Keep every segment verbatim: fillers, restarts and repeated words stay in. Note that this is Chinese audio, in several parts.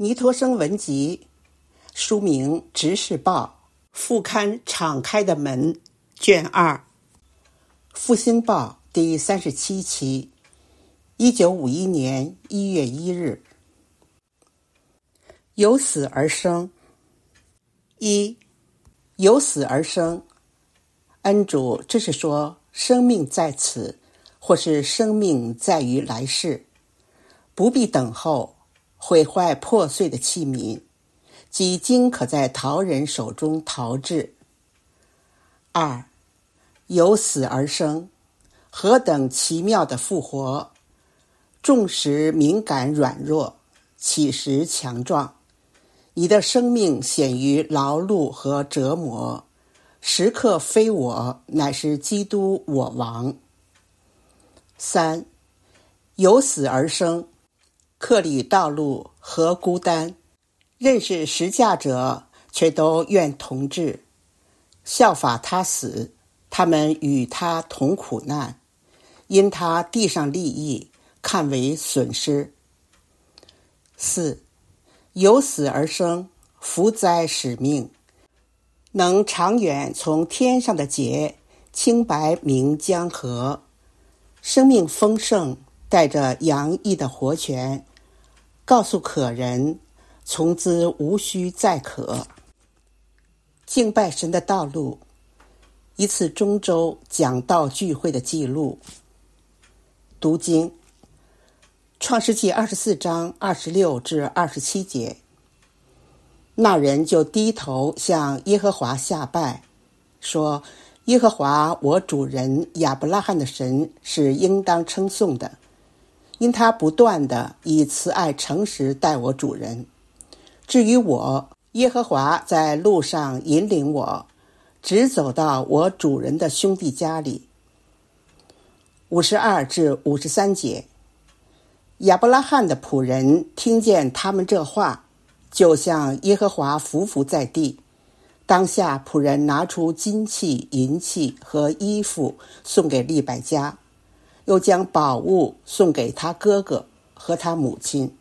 尼陀生文集，书名《执事报》，副刊《敞开的门》，卷二，复兴报第三十七期，一九五一年一月一日。由死而生。一，由死而生。恩主，这是说生命在此，或是生命在于来世，不必等候，毁坏破碎的器皿，几经可在陶人手中陶制。二，由死而生，何等奇妙的复活！重时敏感软弱，起时强壮。你的生命显于劳碌和折磨，时刻非我，乃是基督我王。三，由死而生，克里道路何孤单，认识十架者却都愿同志，效法他死，他们与他同苦难，因他地上利益看为损失。四，由死而生，福哉使命，能长远从天上的劫，清白明江河，生命丰盛，带着洋溢的活泉，告诉可人，从兹无需再可。敬拜神的道路，一次中州讲道聚会的记录。读经，创世纪二十四章二十六至二十七节。那人就低头向耶和华下拜，说：耶和华我主人亚伯拉罕的神是应当称颂的，因他不断地以慈爱诚实待我主人。至于我，耶和华在路上引领我，直走到我主人的兄弟家里。五十二至五十三节。亚伯拉罕的仆人听见他们这话，就向耶和华匍匐在地。当下仆人拿出金器、银器和衣服送给利百加，又将宝物送给他哥哥和他母亲。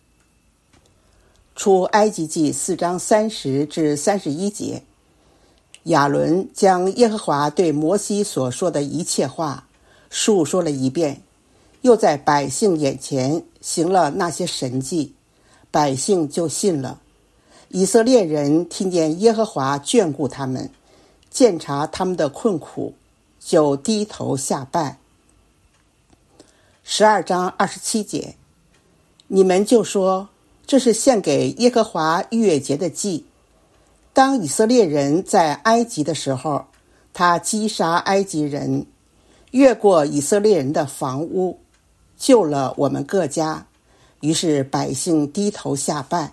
出埃及记四章三十至三十一节。亚伦将耶和华对摩西所说的一切话述说了一遍，又在百姓眼前行了那些神迹，百姓就信了。以色列人听见耶和华眷顾他们，鉴察他们的困苦，就低头下拜。十二章二十七节。你们就说，这是献给耶和华逾越节的祭。当以色列人在埃及的时候，他击杀埃及人，越过以色列人的房屋，救了我们各家，于是百姓低头下拜。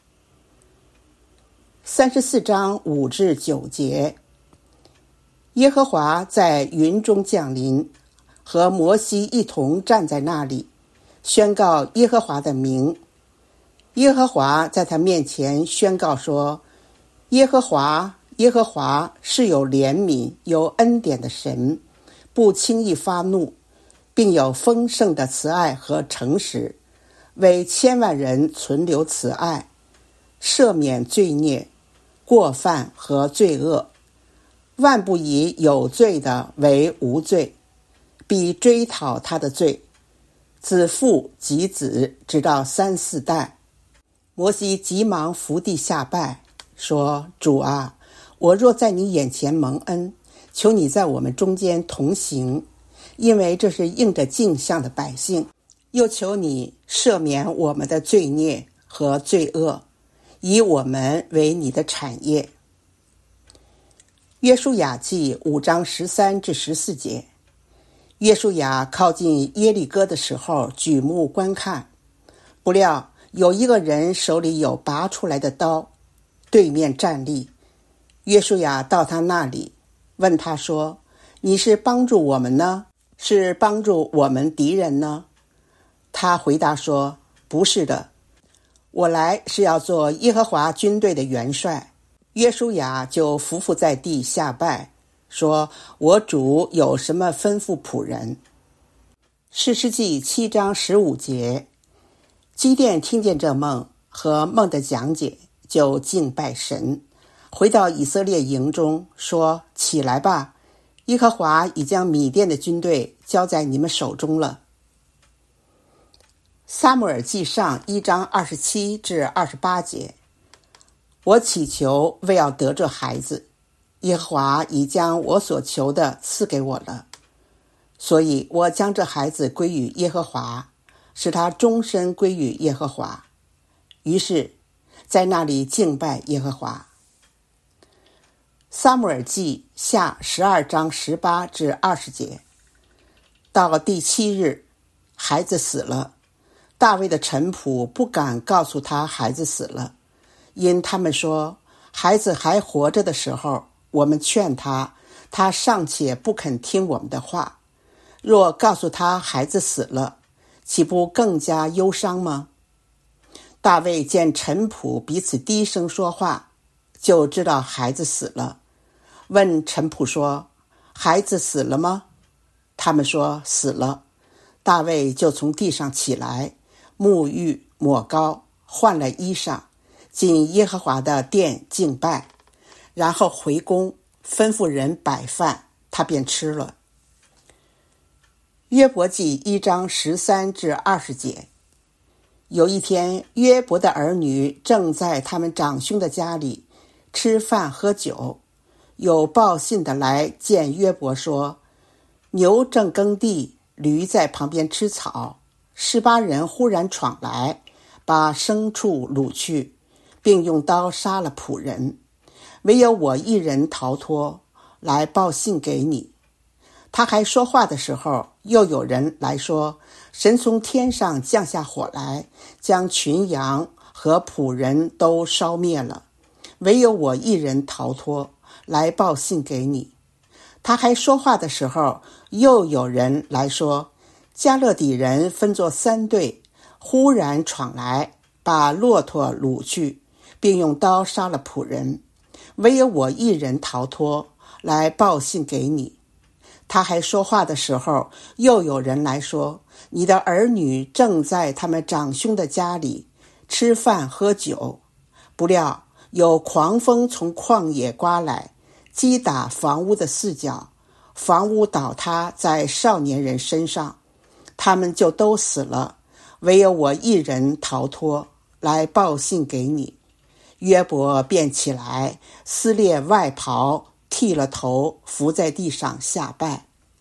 三十四章五至九节。耶和华在云中降临，和摩西一同站在那里，宣告耶和华的名。耶和华在他面前宣告说：耶和华，耶和华是有怜悯、有恩典的神，不轻易发怒，并有丰盛的慈爱和诚实，为千万人存留慈爱，赦免罪孽、过犯和罪恶，万不以有罪的为无罪，必追讨他的罪，子父及子，直到三四代。摩西急忙伏地下拜，说：主啊，我若在你眼前蒙恩，求你在我们中间同行，因为这是应着镜像的百姓，又求你赦免我们的罪孽和罪恶，以我们为你的产业。约书亚记五章十三至十四节。约书亚靠近耶利哥的时候，举目观看，不料有一个人手里有拔出来的刀，对面站立。约书亚到他那里，问他说：你是帮助我们呢，是帮助我们敌人呢？他回答说：不是的，我来是要做耶和华军队的元帅。约书亚就匍匐在地下拜，说：我主有什么吩咐仆人？士师记七章十五节。基甸听见这梦， 和梦的讲解，就敬拜神，回到以色列营中说：起来吧，耶和华已将米甸的军队交在你们手中了。撒母耳记上一章二十七至二十八节，我祈求为要得这孩子，耶和华已将我所求的赐给我了，所以我将这孩子归于耶和华，使他终身归于耶和华。于是在那里敬拜耶和华。撒母耳记下十二章十八至二十节，到第七日，孩子死了，大卫的臣仆不敢告诉他孩子死了，因他们说，孩子还活着的时候，我们劝他，他尚且不肯听我们的话，若告诉他孩子死了，岂不更加忧伤吗？大卫见臣仆彼此低声说话，就知道孩子死了，问臣仆说，孩子死了吗？他们说死了。大卫就从地上起来，沐浴抹膏，换了衣裳，进耶和华的殿敬拜，然后回宫，吩咐人摆饭，他便吃了。约伯记一章十三至二十节，有一天，约伯的儿女正在他们长兄的家里吃饭喝酒，有报信的来见约伯说，牛正耕地，驴在旁边吃草，示巴人忽然闯来，把牲畜掳去，并用刀杀了仆人，唯有我一人逃脱，来报信给你。他还说话的时候，又有人来说，神从天上降下火来，将群羊和仆人都烧灭了，唯有我一人逃脱，来报信给你。他还说话的时候，又有人来说，加勒底人分作三队，忽然闯来，把骆驼掳去，并用刀杀了仆人，唯有我一人逃脱，来报信给你。他还说话的时候，又有人来说，你的儿女正在他们长兄的家里吃饭喝酒，不料有狂风从旷野刮来，击打房屋的四角，房屋倒塌在少年人身上，他们就都死了，唯有我一人逃脱，来报信给你。约伯便起来，撕裂外袍，剃了头，伏在地上下拜。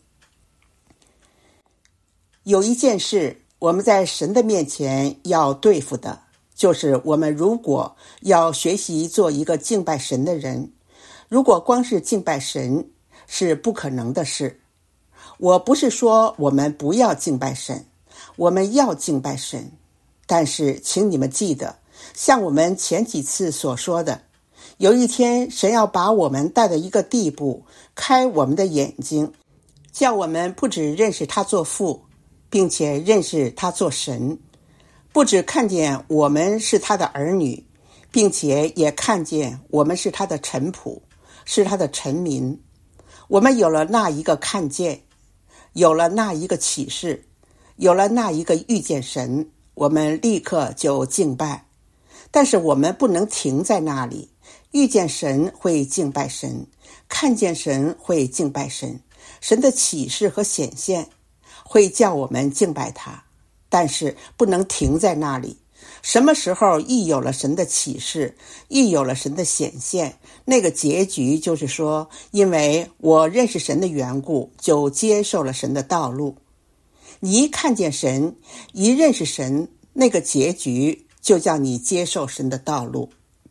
有一件事我们在神的面前要对付的，就是我们如果要学习做一个敬拜神的人，如果光是敬拜神是不可能的事。我不是说我们不要敬拜神，我们要敬拜神，但是请你们记得，像我们前几次所说的，有一天神要把我们带到一个地步，开我们的眼睛，叫我们不只认识他做父，并且认识他做神，不只看见我们是他的儿女，并且也看见我们是他的臣仆，是他的臣民。我们有了那一个看见，有了那一个启示，有了那一个遇见神，我们立刻就敬拜。但是我们不能停在那里，遇见神会敬拜神，看见神会敬拜神，神的启示和显现会叫我们敬拜他，但是不能停在那里。什么时候一有了神的启示，一有了神的显现，那个结局就是说，因为我认识神的缘故，就接受了神的道路。你一看见神，一认识神，那个结局就叫你接受神的道路。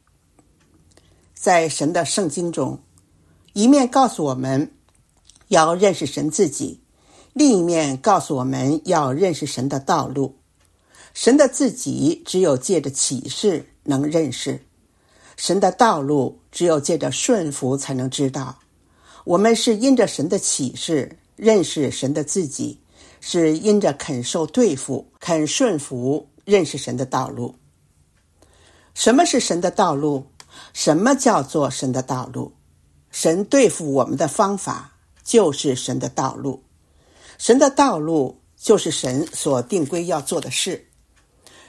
在神的圣经中，一面告诉我们要认识神自己，另一面告诉我们要认识神的道路。神的自己只有借着启示能认识，神的道路只有借着顺服才能知道。我们是因着神的启示认识神的自己，是因着肯受对付，肯顺服认识神的道路。什么是神的道路？什么叫做神的道路？神对付我们的方法就是神的道路。神的道路就是神所定规要做的事。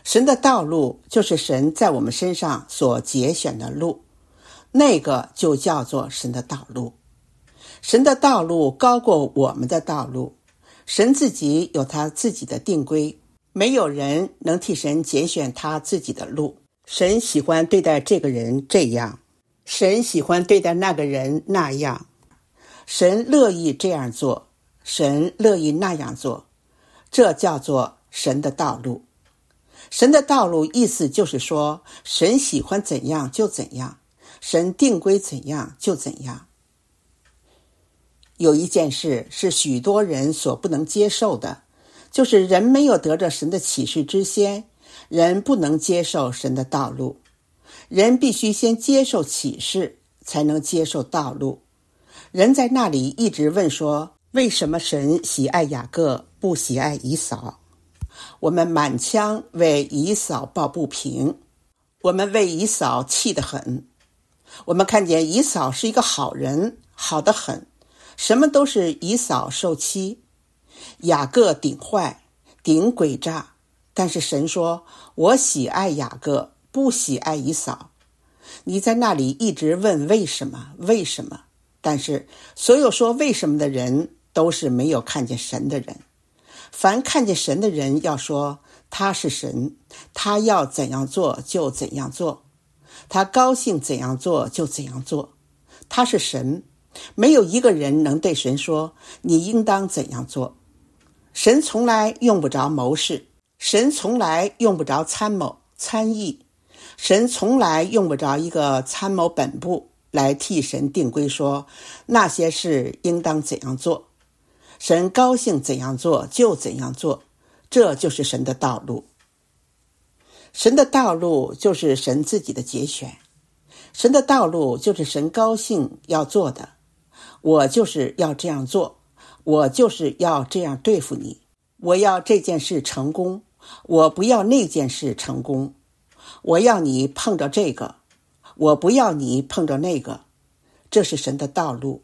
神的道路就是神在我们身上所节选的路，那个就叫做神的道路。神的道路高过我们的道路，神自己有他自己的定规，没有人能替神节选他自己的路。神喜欢对待这个人这样，神喜欢对待那个人那样，神乐意这样做，神乐意那样做，这叫做神的道路。神的道路意思就是说，神喜欢怎样就怎样，神定规怎样就怎样。有一件事是许多人所不能接受的，就是人没有得着神的启示之先，人不能接受神的道路。人必须先接受启示，才能接受道路。人在那里一直问说，为什么神喜爱雅各，不喜爱以扫？我们满腔为以扫抱不平，我们为以扫气得很。我们看见以扫是一个好人，好得很，什么都是以扫受欺。雅各顶坏，顶诡诈，但是神说，我喜爱雅各，不喜爱以扫。你在那里一直问为什么为什么，但是所有说为什么的人都是没有看见神的人。凡看见神的人要说，他是神，他要怎样做就怎样做，他高兴怎样做就怎样做，他是神。没有一个人能对神说，你应当怎样做。神从来用不着谋士，神从来用不着参谋参议，神从来用不着一个参谋本部来替神定规说，那些事应当怎样做。神高兴怎样做就怎样做，这就是神的道路。神的道路就是神自己的节选，神的道路就是神高兴要做的。我就是要这样做，我就是要这样对付你，我要这件事成功，我不要那件事成功，我要你碰着这个，我不要你碰着那个，这是神的道路。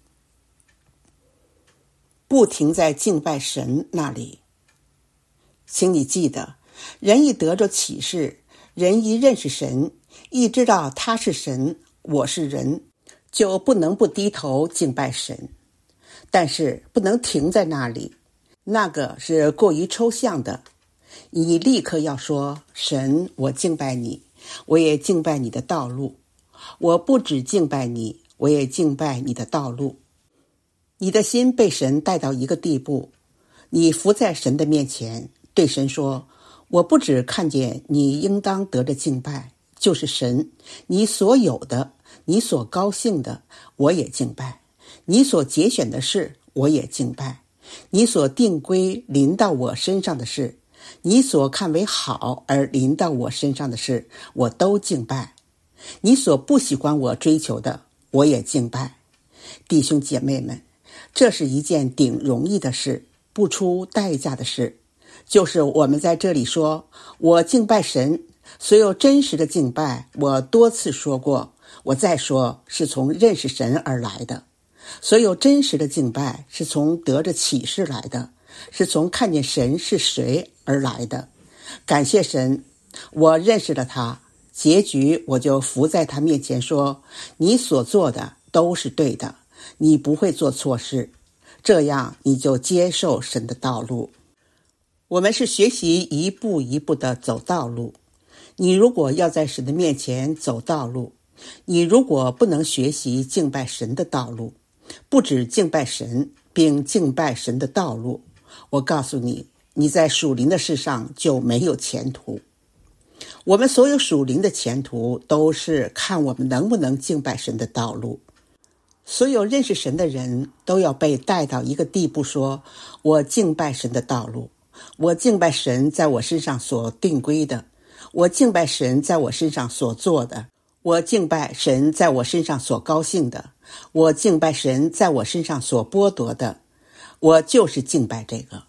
不停在敬拜神那里。请你记得，人一得着启示，人一认识神，一知道他是神，我是人，就不能不低头敬拜神。但是不能停在那里，那个是过于抽象的。你立刻要说，神，我敬拜你，我也敬拜你的道路。我不只敬拜你，我也敬拜你的道路。你的心被神带到一个地步，你伏在神的面前，对神说，我不只看见你应当得着敬拜，就是神，你所有的，你所高兴的，我也敬拜；你所节选的事，我也敬拜；你所定规临到我身上的事，你所看为好而临到我身上的事，我都敬拜；你所不喜欢我追求的，我也敬拜。弟兄姐妹们，这是一件顶容易的事，不出代价的事。就是我们在这里说，我敬拜神，所有真实的敬拜，我多次说过，我再说，是从认识神而来的。所有真实的敬拜是从得着启示来的，是从看见神是谁而来的。感谢神，我认识了他，结局我就伏在他面前说，你所做的都是对的，你不会做错事，这样你就接受神的道路。我们是学习一步一步的走道路。你如果要在神的面前走道路，你如果不能学习敬拜神的道路，不只敬拜神，并敬拜神的道路，我告诉你，你在属灵的事上就没有前途。我们所有属灵的前途都是看我们能不能敬拜神的道路。所有认识神的人都要被带到一个地步，说，我敬拜神的道路，我敬拜神在我身上所定规的，我敬拜神在我身上所做的，我敬拜神在我身上所高兴的，我敬拜神在我身上所剥夺的，我就是敬拜这个。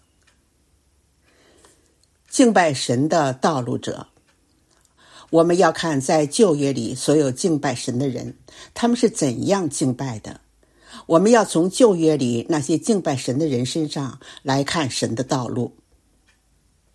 敬拜神的道路者，我们要看在旧约里所有敬拜神的人，他们是怎样敬拜的。我们要从旧约里那些敬拜神的人身上来看神的道路。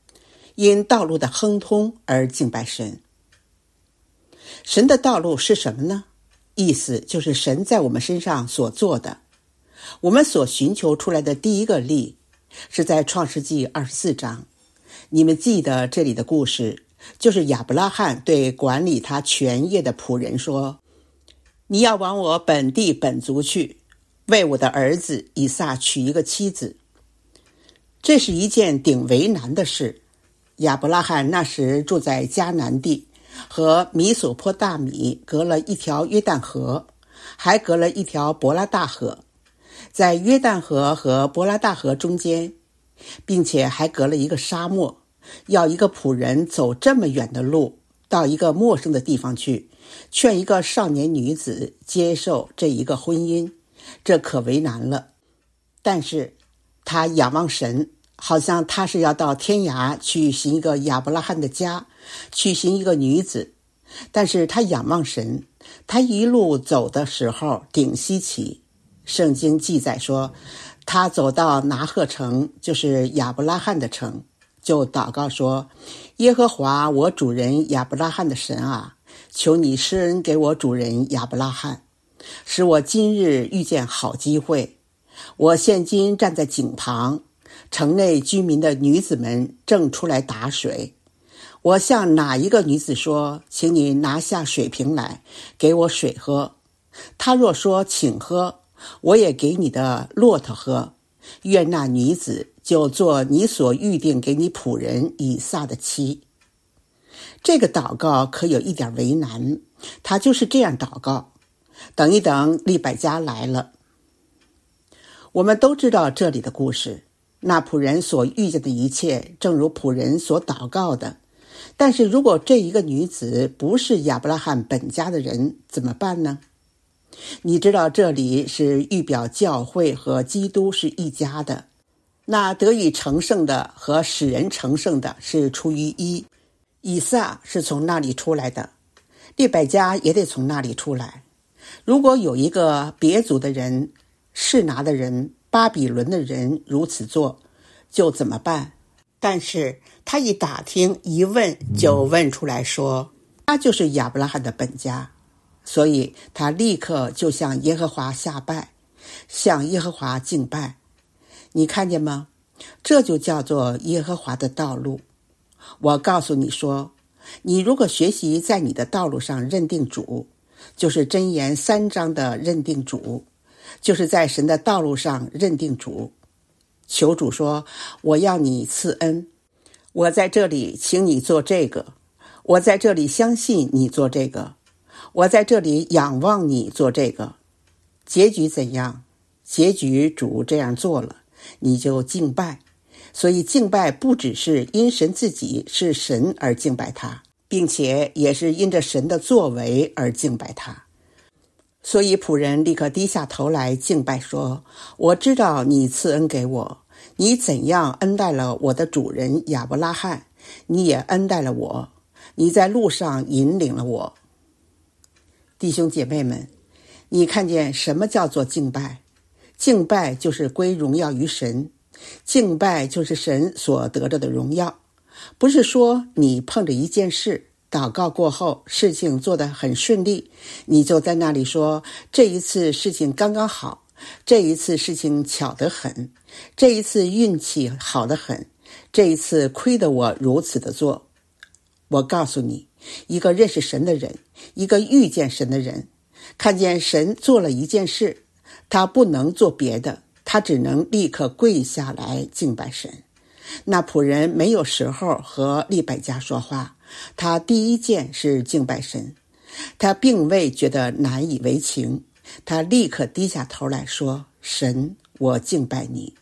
因道路的亨通而敬拜神。神的道路是什么呢？意思就是神在我们身上所做的。我们所寻求出来的第一个力是在创世纪二十四章。你们记得这里的故事，就是亚伯拉罕对管理他全业的仆人说，你要往我本地本族去，为我的儿子以撒娶一个妻子。这是一件顶为难的事。亚伯拉罕那时住在迦南地，和米索波大米隔了一条约旦河，还隔了一条伯拉大河，在约旦河和伯拉大河中间，并且还隔了一个沙漠，要一个仆人走这么远的路到一个陌生的地方去，劝一个少年女子接受这一个婚姻，这可为难了。但是他仰望神，好像他是要到天涯去寻一个亚伯拉罕的家，去寻一个女子。但是他仰望神，他一路走的时候顶稀奇。圣经记载说，他走到拿鹤城，就是亚伯拉罕的城，就祷告说，耶和华我主人亚伯拉罕的神啊，求你施恩给我主人亚伯拉罕，使我今日遇见好机会。我现今站在井旁，城内居民的女子们正出来打水。我向哪一个女子说，请你拿下水瓶来，给我水喝。她若说请喝，我也给你的骆驼喝。愿那女子就做你所预定给你仆人以撒的妻。这个祷告可有一点为难，他就是这样祷告。等一等，利百加来了。我们都知道这里的故事，那仆人所遇见的一切正如仆人所祷告的。但是如果这一个女子不是亚伯拉罕本家的人，怎么办呢？你知道这里是预表教会和基督是一家的，那得以成圣的和使人成圣的是出于一，以撒是从那里出来的，利百加也得从那里出来。如果有一个别族的人、示拿的人、巴比伦的人如此做，就怎么办？但是他一打听一问，就问出来说，他就是亚伯拉罕的本家，所以他立刻就向耶和华下拜，向耶和华敬拜。你看见吗？这就叫做耶和华的道路。我告诉你说，你如果学习在你的道路上认定主，就是箴言三章的认定主，就是在神的道路上认定主。求主说，我要你赐恩，我在这里请你做这个，我在这里相信你做这个，我在这里仰望你做这个。结局怎样？结局主这样做了，你就敬拜。所以敬拜不只是因神自己是神而敬拜他，并且也是因着神的作为而敬拜他。所以仆人立刻低下头来敬拜说，我知道你赐恩给我，你怎样恩待了我的主人亚伯拉罕，你也恩待了我，你在路上引领了我。弟兄姐妹们，你看见什么叫做敬拜？敬拜就是归荣耀于神，敬拜就是神所得着的荣耀。不是说你碰着一件事，祷告过后事情做得很顺利，你就在那里说，这一次事情刚刚好，这一次事情巧得很，这一次运气好得很，这一次亏得我如此的做。我告诉你，一个认识神的人，一个遇见神的人，看见神做了一件事，他不能做别的，他只能立刻跪下来敬拜神。那仆人没有时候和利百加说话，他第一件是敬拜神，他并未觉得难以为情，他立刻低下头来说，神，我敬拜你。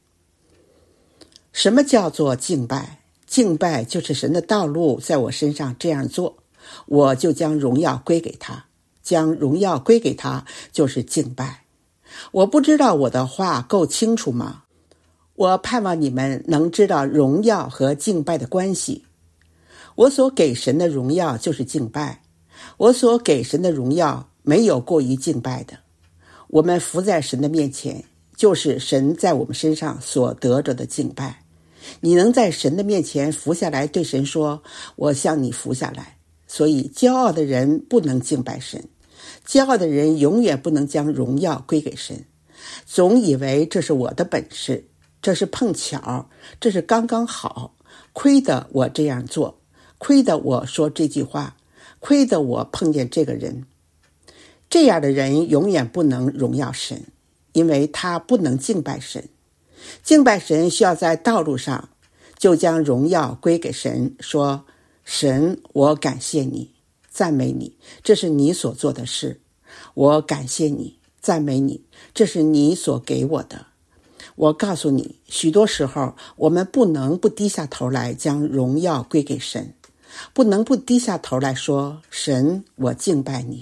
什么叫做敬拜？敬拜就是神的道路在我身上这样做，我就将荣耀归给他，将荣耀归给他就是敬拜。我不知道我的话够清楚吗？我盼望你们能知道荣耀和敬拜的关系。我所给神的荣耀就是敬拜，我所给神的荣耀没有过于敬拜的。我们伏在神的面前，就是神在我们身上所得着的敬拜。 你能在神的面前伏下来，对神说，我向你伏下来。所以骄傲的人不能敬拜神，骄傲的人永远不能将荣耀归给神，总以为这是我的本事，这是碰巧，这是刚刚好，亏得我这样做，亏得我说这句话，亏得我碰见这个人。这样的人永远不能荣耀神，因为他不能敬拜神。敬拜神需要在道路上就将荣耀归给神，说，神，我感谢你，赞美你，这是你所做的事。我感谢你，赞美你，这是你所给我的。我告诉你，许多时候我们不能不低下头来将荣耀归给神，不能不低下头来说，神，我敬拜你。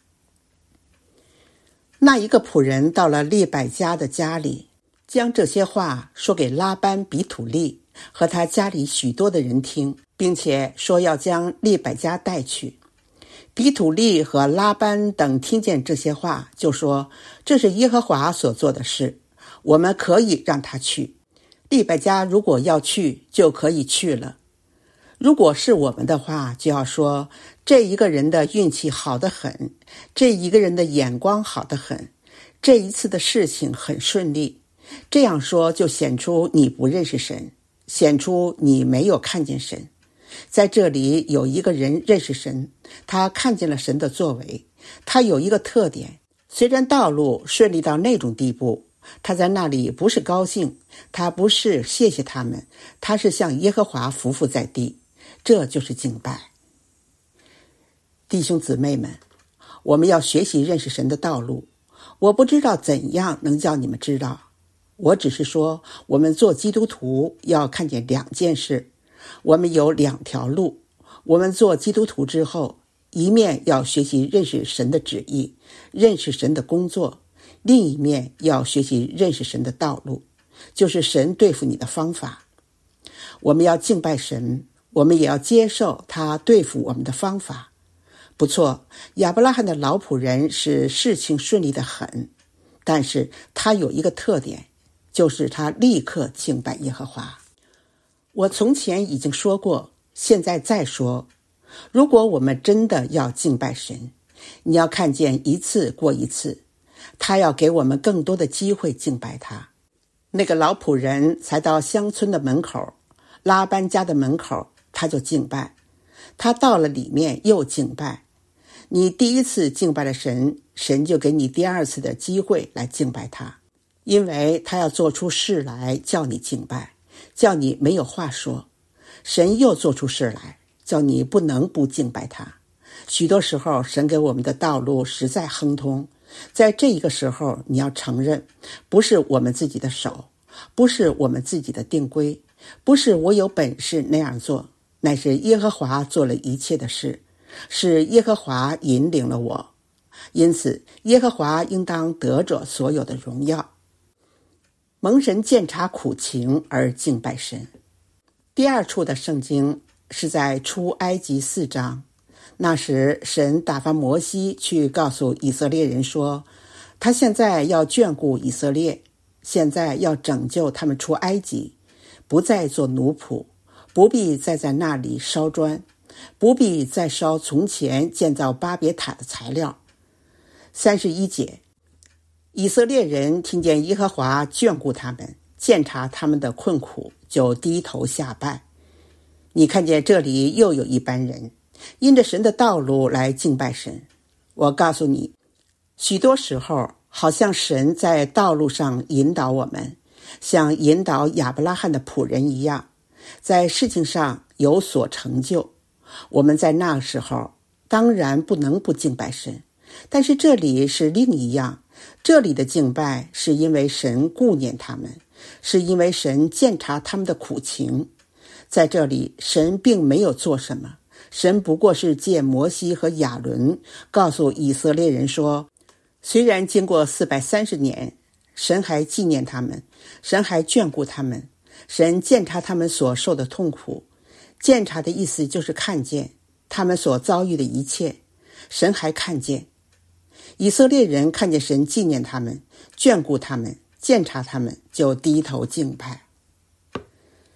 那一个仆人到了利百加的家里，将这些话说给拉班比土利和他家里许多的人听，并且说要将利百加带去。比土利和拉班等听见这些话，就说，这是耶和华所做的事，我们可以让他去。利百加如果要去，就可以去了。如果是我们的话，就要说，这一个人的运气好得很，这一个人的眼光好得很，这一次的事情很顺利。这样说就显出你不认识神，显出你没有看见神。在这里有一个人认识神，他看见了神的作为，他有一个特点，虽然道路顺利到那种地步，他在那里不是高兴，他不是谢谢他们，他是向耶和华匍匐在地，这就是敬拜。弟兄姊妹们，我们要学习认识神的道路。我不知道怎样能叫你们知道，我只是说，我们做基督徒要看见两件事，我们有两条路。我们做基督徒之后，一面要学习认识神的旨意，认识神的工作，另一面要学习认识神的道路，就是神对付你的方法。我们要敬拜神，我们也要接受他对付我们的方法。不错，亚伯拉罕的老仆人是事情顺利得很，但是他有一个特点，就是他立刻敬拜耶和华。我从前已经说过，现在再说，如果我们真的要敬拜神，你要看见一次过一次，他要给我们更多的机会敬拜他。那个老仆人才到乡村的门口，拉班家的门口，他就敬拜，他到了里面又敬拜。你第一次敬拜了神，神就给你第二次的机会来敬拜他，因为他要做出事来叫你敬拜，叫你没有话说。神又做出事来，叫你不能不敬拜他。许多时候，神给我们的道路实在亨通，在这一个时候，你要承认，不是我们自己的手，不是我们自己的定规，不是我有本事那样做，乃是耶和华做了一切的事，是耶和华引领了我，因此耶和华应当得着所有的荣耀。蒙神鉴察苦情而敬拜神。第二处的圣经是在出埃及四章，那时神打发摩西去告诉以色列人说，他现在要眷顾以色列，现在要拯救他们出埃及，不再做奴仆，不必再在那里烧砖，不必再烧从前建造巴别塔的材料。三十一节，以色列人听见耶和华眷顾他们，鉴察他们的困苦，就低头下拜。你看见这里又有一班人因着神的道路来敬拜神。我告诉你，许多时候好像神在道路上引导我们，像引导亚伯拉罕的仆人一样，在事情上有所成就。我们在那时候当然不能不敬拜神，但是这里是另一样，这里的敬拜是因为神顾念他们，是因为神鉴察他们的苦情。在这里神并没有做什么，神不过是借摩西和亚伦告诉以色列人说，虽然经过四百三十年，神还纪念他们，神还眷顾他们，神鉴察他们所受的痛苦。鉴察的意思就是看见他们所遭遇的一切，神还看见。以色列人看见神纪念他们，眷顾他们，鉴察他们，就低头敬拜。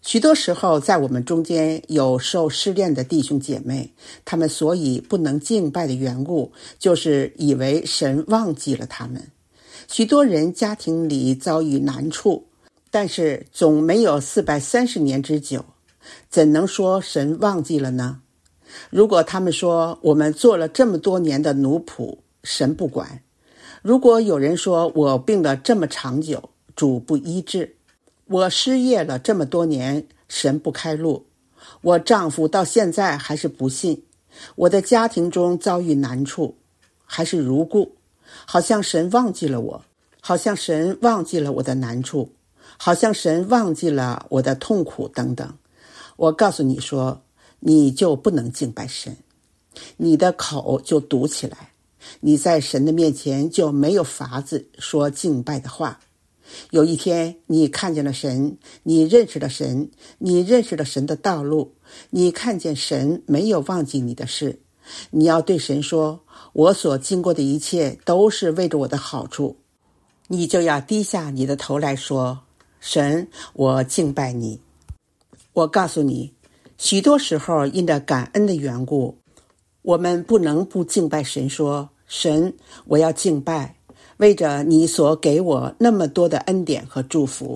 许多时候在我们中间有受试炼的弟兄姐妹，他们所以不能敬拜的缘故，就是以为神忘记了他们。许多人家庭里遭遇难处，但是总没有四百三十年之久，怎能说神忘记了呢？如果他们说我们做了这么多年的奴仆，神不管；如果有人说我病了这么长久，主不医治；我失业了这么多年，神不开路；我丈夫到现在还是不信；我的家庭中遭遇难处，还是如故，好像神忘记了我，好像神忘记了我的难处，好像神忘记了我的痛苦等等。我告诉你说，你就不能敬拜神，你的口就堵起来，你在神的面前就没有法子说敬拜的话。有一天你看见了神，你认识了神，你认识了神的道路，你看见神没有忘记你的事，你要对神说，我所经过的一切都是为着我的好处。你就要低下你的头来说，神，我敬拜你。我告诉你，许多时候因着感恩的缘故，我们不能不敬拜神，说，神，我要敬拜，为着你所给我那么多的恩典和祝福。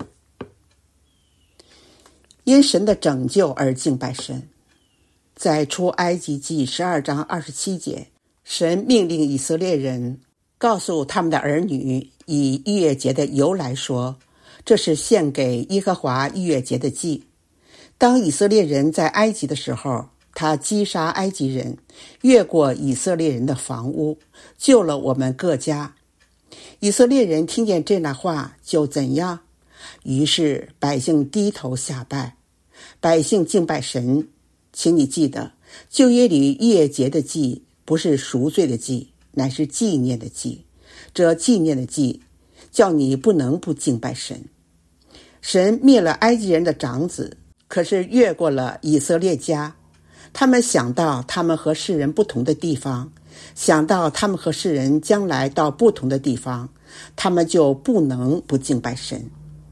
因神的拯救而敬拜神。在出埃及记十二章二十七节，神命令以色列人告诉他们的儿女以逾越节的由来说，这是献给耶和华逾越节的祭。当以色列人在埃及的时候，他击杀埃及人，越过以色列人的房屋，救了我们各家。以色列人听见这那话就怎样？于是百姓低头下拜，百姓敬拜神。请你记得，旧约里逾越节的祭不是赎罪的祭，乃是纪念的祭。这纪念的祭叫你不能不敬拜神。神灭了埃及人的长子，可是越过了以色列家。他们想到他们和世人不同的地方，想到他们和世人将来到不同的地方，他们就不能不敬拜神。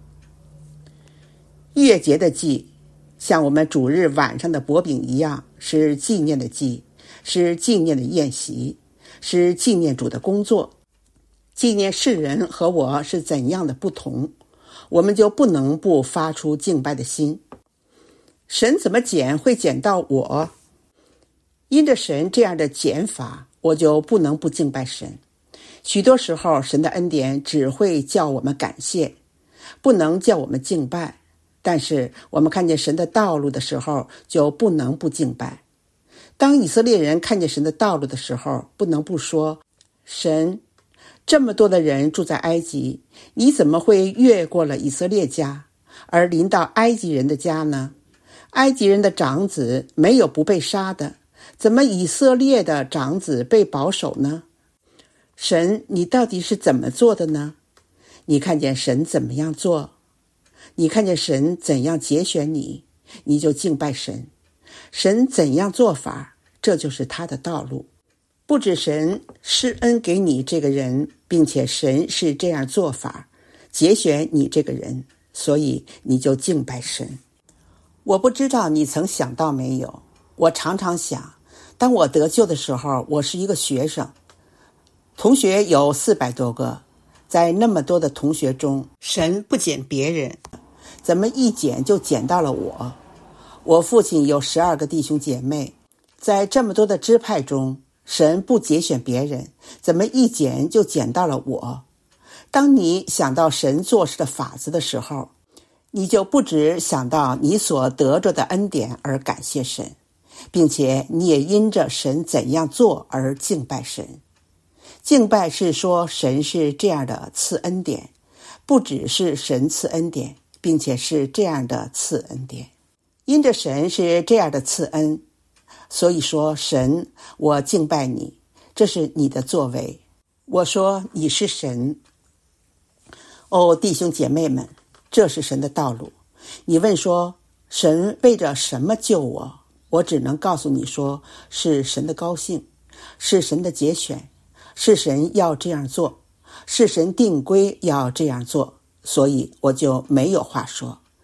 逾越节的祭像我们主日晚上的薄饼一样，是纪念的祭，是纪念的宴席，是纪念主的工作，纪念世人和我是怎样的不同，我们就不能不发出敬拜的心。神怎么拣会拣到我？因着神这样的拣法，我就不能不敬拜神。许多时候神的恩典只会叫我们感谢，不能叫我们敬拜。但是我们看见神的道路的时候，就不能不敬拜。当以色列人看见神的道路的时候，不能不说，神，这么多的人住在埃及，你怎么会越过了以色列家，而临到埃及人的家呢？埃及人的长子没有不被杀的，怎么以色列的长子被保守呢？神，你到底是怎么做的呢？你看见神怎么样做，你看见神怎样节选你，你就敬拜神。神怎样做法，这就是他的道路。不止神施恩给你这个人，并且神是这样做法，节选你这个人，所以你就敬拜神。我不知道你曾想到没有，我常常想，当我得救的时候，我是一个学生，同学有四百多个，在那么多的同学中，神不拣别人，怎么一拣就拣到了我？我父亲有十二个弟兄姐妹，在这么多的支派中，神不节选别人，怎么一拣就拣到了我？当你想到神做事的法子的时候，你就不只想到你所得着的恩典而感谢神，并且你也因着神怎样做而敬拜神。敬拜是说神是这样的赐恩典，不只是神赐恩典，并且是这样的赐恩典。因着神是这样的赐恩，所以说神，我敬拜你，这是你的作为。我说你是神。哦，弟兄姐妹们，这是神的道路。你问说，神为着什么救我？我只能告诉你说，是神的高兴，是神的节选，是神要这样做，是神定规要这样做，所以我就没有话说。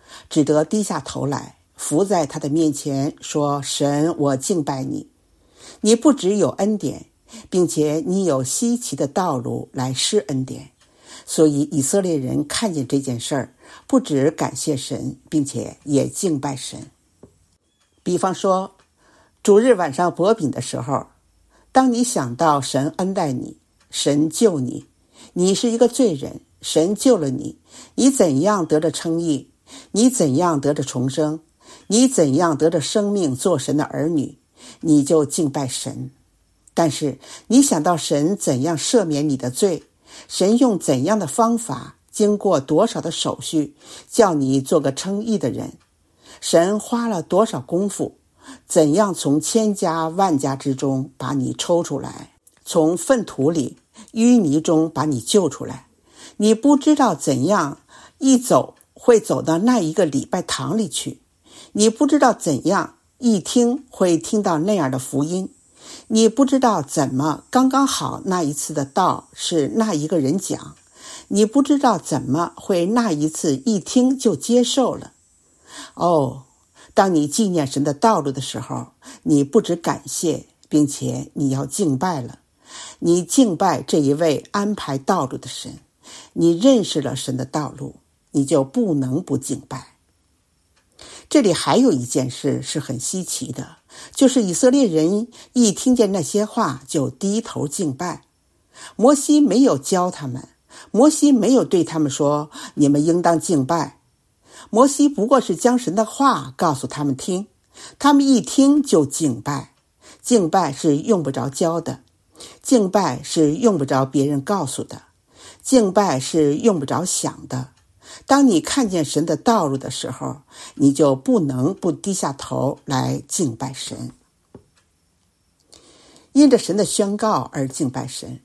只得低下头来，伏在他的面前说：神，我敬拜你。你不只有恩典，并且你有稀奇的道路来施恩典。所以以色列人看见这件事儿，不只感谢神，并且也敬拜神。比方说，主日晚上薄饼的时候，当你想到神恩待你，神救你，你是一个罪人，神救了你，你怎样得着称义，你怎样得着重生，你怎样得着生命做神的儿女，你就敬拜神。但是你想到神怎样赦免你的罪，神用怎样的方法，经过多少的手续，叫你做个称义的人，神花了多少功夫，怎样从千家万家之中把你抽出来，从粪土里淤泥中把你救出来，你不知道怎样一走会走到那一个礼拜堂里去，你不知道怎样一听会听到那样的福音，你不知道怎么刚刚好那一次的道是那一个人讲，你不知道怎么会那一次一听就接受了。哦，当你纪念神的道路的时候，你不只感谢，并且你要敬拜了。你敬拜这一位安排道路的神，你认识了神的道路，你就不能不敬拜。这里还有一件事是很稀奇的，就是以色列人一听见那些话就低头敬拜。摩西没有教他们，摩西没有对他们说你们应当敬拜，摩西不过是将神的话告诉他们听，他们一听就敬拜。敬拜是用不着教的，敬拜是用不着别人告诉的，敬拜是用不着想的。当你看见神的道路的时候，你就不能不低下头来敬拜神。因着神的宣告而敬拜神。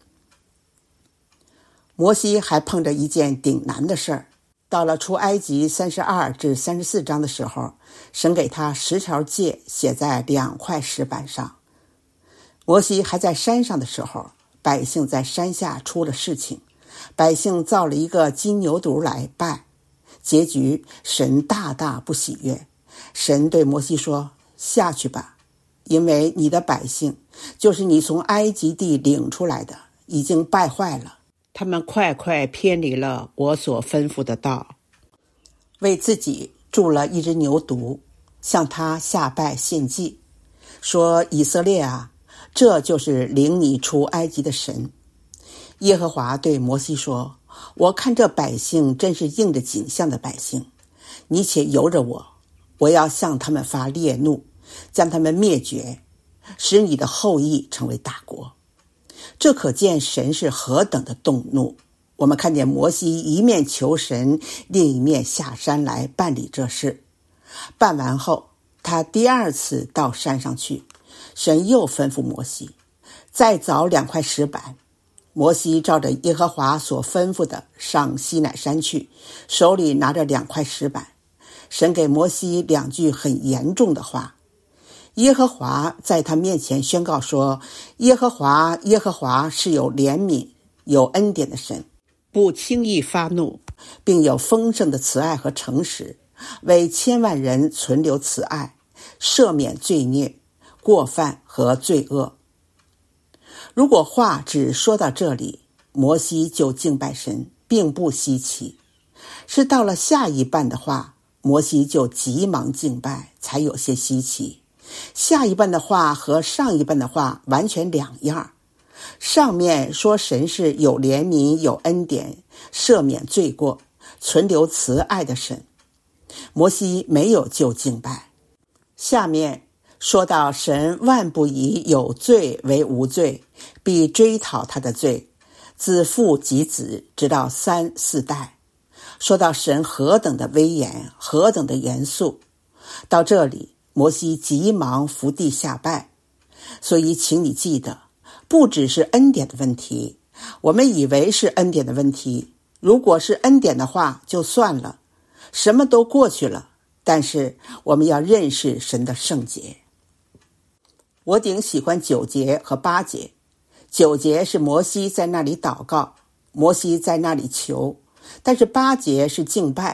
摩西还碰着一件顶难的事儿。到了出埃及三十二至三十四章的时候，神给他十条诫写在两块石板上。摩西还在山上的时候，百姓在山下出了事情，百姓造了一个金牛犊来拜，结局神大大不喜悦。神对摩西说：下去吧，因为你的百姓，就是你从埃及地领出来的，已经败坏了，他们快快偏离了我所吩咐的道，为自己铸了一只牛犊，向他下拜献祭，说：以色列啊，这就是领你出埃及的神。耶和华对摩西说：我看这百姓真是应着景象的百姓，你且由着我，我要向他们发烈怒，将他们灭绝，使你的后裔成为大国。这可见神是何等的动怒。我们看见摩西一面求神，另一面下山来办理这事。办完后，他第二次到山上去，神又吩咐摩西再凿两块石板。摩西照着耶和华所吩咐的上西乃山去，手里拿着两块石板。神给摩西两句很严重的话。耶和华在他面前宣告说：耶和华耶和华是有怜悯有恩典的神，不轻易发怒，并有丰盛的慈爱和诚实，为千万人存留慈爱，赦免罪孽过犯和罪恶。如果话只说到这里，摩西就敬拜神，并不稀奇。是到了下一半的话，摩西就急忙敬拜，才有些稀奇。下一半的话和上一半的话完全两样。上面说神是有怜悯有恩典，赦免罪过，存留慈爱的神，摩西没有就敬拜。下面说到神万不以有罪为无罪，必追讨他的罪，自父及子，直到三四代。说到神何等的威严，何等的严肃。到这里，摩西急忙伏地下拜。所以请你记得，不只是恩典的问题。我们以为是恩典的问题，如果是恩典的话就算了，什么都过去了。但是我们要认识神的圣洁。我顶喜欢九节和八节。九节是摩西在那里祷告，摩西在那里求，但是八节是敬拜，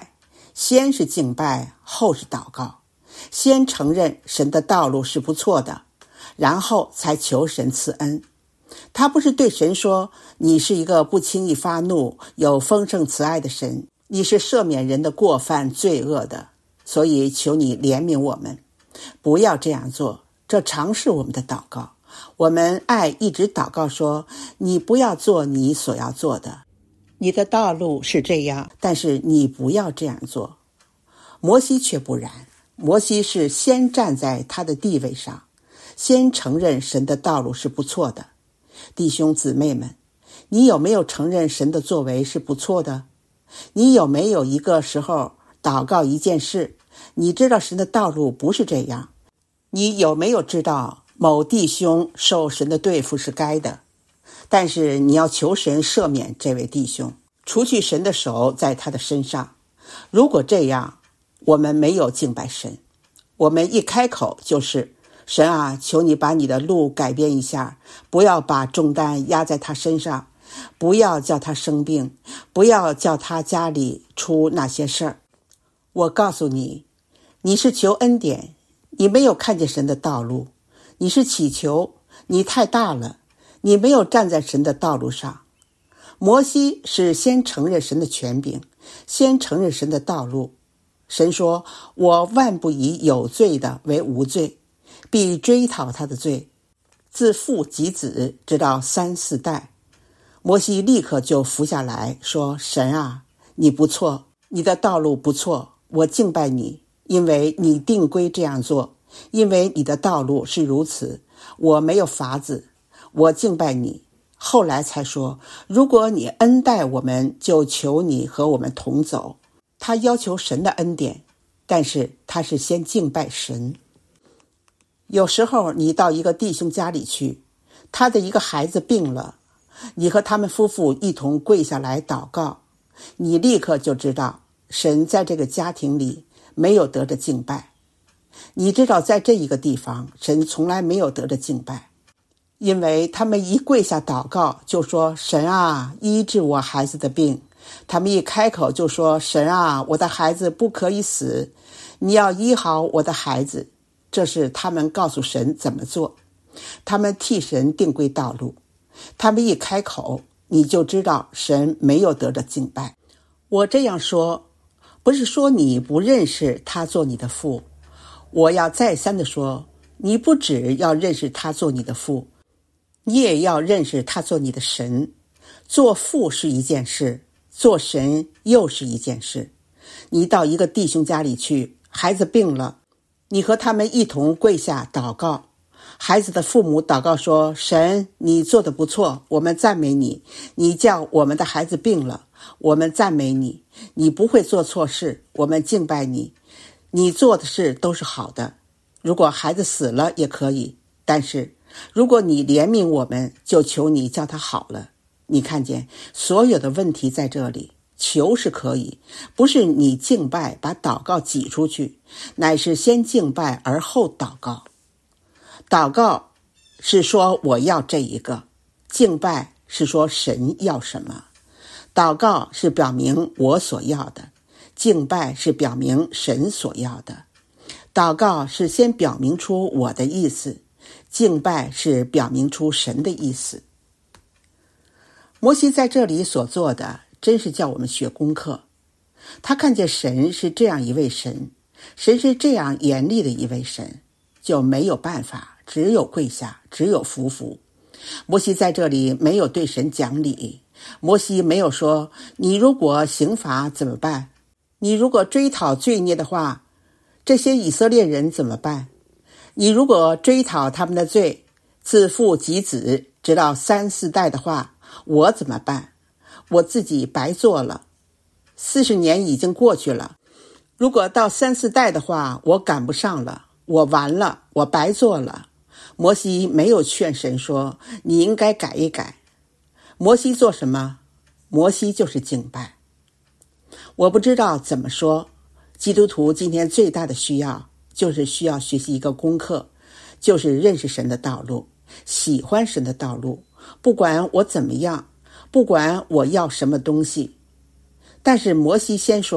先是敬拜，后是祷告，先承认神的道路是不错的，然后才求神赐恩。他不是对神说，你是一个不轻易发怒、有丰盛慈爱的神，你是赦免人的过犯罪恶的，所以求你怜悯我们，不要这样做。这常是我们的祷告。我们爱一直祷告说，你不要做你所要做的，你的道路是这样，但是你不要这样做。摩西却不然，摩西是先站在他的地位上，先承认神的道路是不错的。弟兄姊妹们，你有没有承认神的作为是不错的？你有没有一个时候祷告一件事，你知道神的道路不是这样？你有没有知道某弟兄受神的对付是该的，但是你要求神赦免这位弟兄，除去神的手在他的身上？如果这样，我们没有敬拜神，我们一开口就是神啊，求你把你的路改变一下，不要把重担压在他身上，不要叫他生病，不要叫他家里出那些事儿。我告诉你，你是求恩典，你没有看见神的道路，你是祈求，你太大了，你没有站在神的道路上。摩西是先承认神的权柄，先承认神的道路。神说，我万不以有罪的为无罪，必追讨他的罪，自父及子，直到三四代。摩西立刻就伏下来说，神啊，你不错，你的道路不错，我敬拜你，因为你定规这样做，因为你的道路是如此，我没有法子，我敬拜你。后来才说，如果你恩待我们，就求你和我们同走。他要求神的恩典，但是他是先敬拜神。有时候你到一个弟兄家里去，他的一个孩子病了，你和他们夫妇一同跪下来祷告，你立刻就知道神在这个家庭里没有得着敬拜。你知道在这一个地方神从来没有得着敬拜，因为他们一跪下祷告就说，神啊，医治我孩子的病。他们一开口就说，神啊，我的孩子不可以死，你要医好我的孩子。这是他们告诉神怎么做，他们替神定规道路。他们一开口，你就知道神没有得着敬拜。我这样说，不是说你不认识他做你的父，我要再三的说，你不只要认识他做你的父，你也要认识他做你的神。做父是一件事，做神又是一件事。你到一个弟兄家里去，孩子病了，你和他们一同跪下祷告，孩子的父母祷告说，神，你做得不错，我们赞美你，你叫我们的孩子病了，我们赞美你，你不会做错事，我们敬拜你，你做的事都是好的。如果孩子死了也可以，但是如果你怜悯我们，就求你叫他好了。你看见所有的问题在这里，求是可以，不是你敬拜把祷告挤出去，乃是先敬拜而后祷告。祷告是说我要这一个，敬拜是说神要什么。祷告是表明我所要的，敬拜是表明神所要的。祷告是先表明出我的意思，敬拜是表明出神的意思。摩西在这里所做的，真是叫我们学功课。他看见神是这样一位神，神是这样严厉的一位神，就没有办法，只有跪下，只有服服。摩西在这里没有对神讲理，摩西没有说，你如果刑罚怎么办？你如果追讨罪孽的话，这些以色列人怎么办？你如果追讨他们的罪，自父及子，直到三四代的话，我怎么办？我自己白做了，四十年已经过去了，如果到三四代的话，我赶不上了，我完了，我白做了。摩西没有劝神说，你应该改一改。摩西做什么？摩西就是敬拜。我不知道怎么说，基督徒今天最大的需要，就是需要学习一个功课，就是认识神的道路，喜欢神的道路，不管我怎么样，不管我要什么东西。但是摩西先说，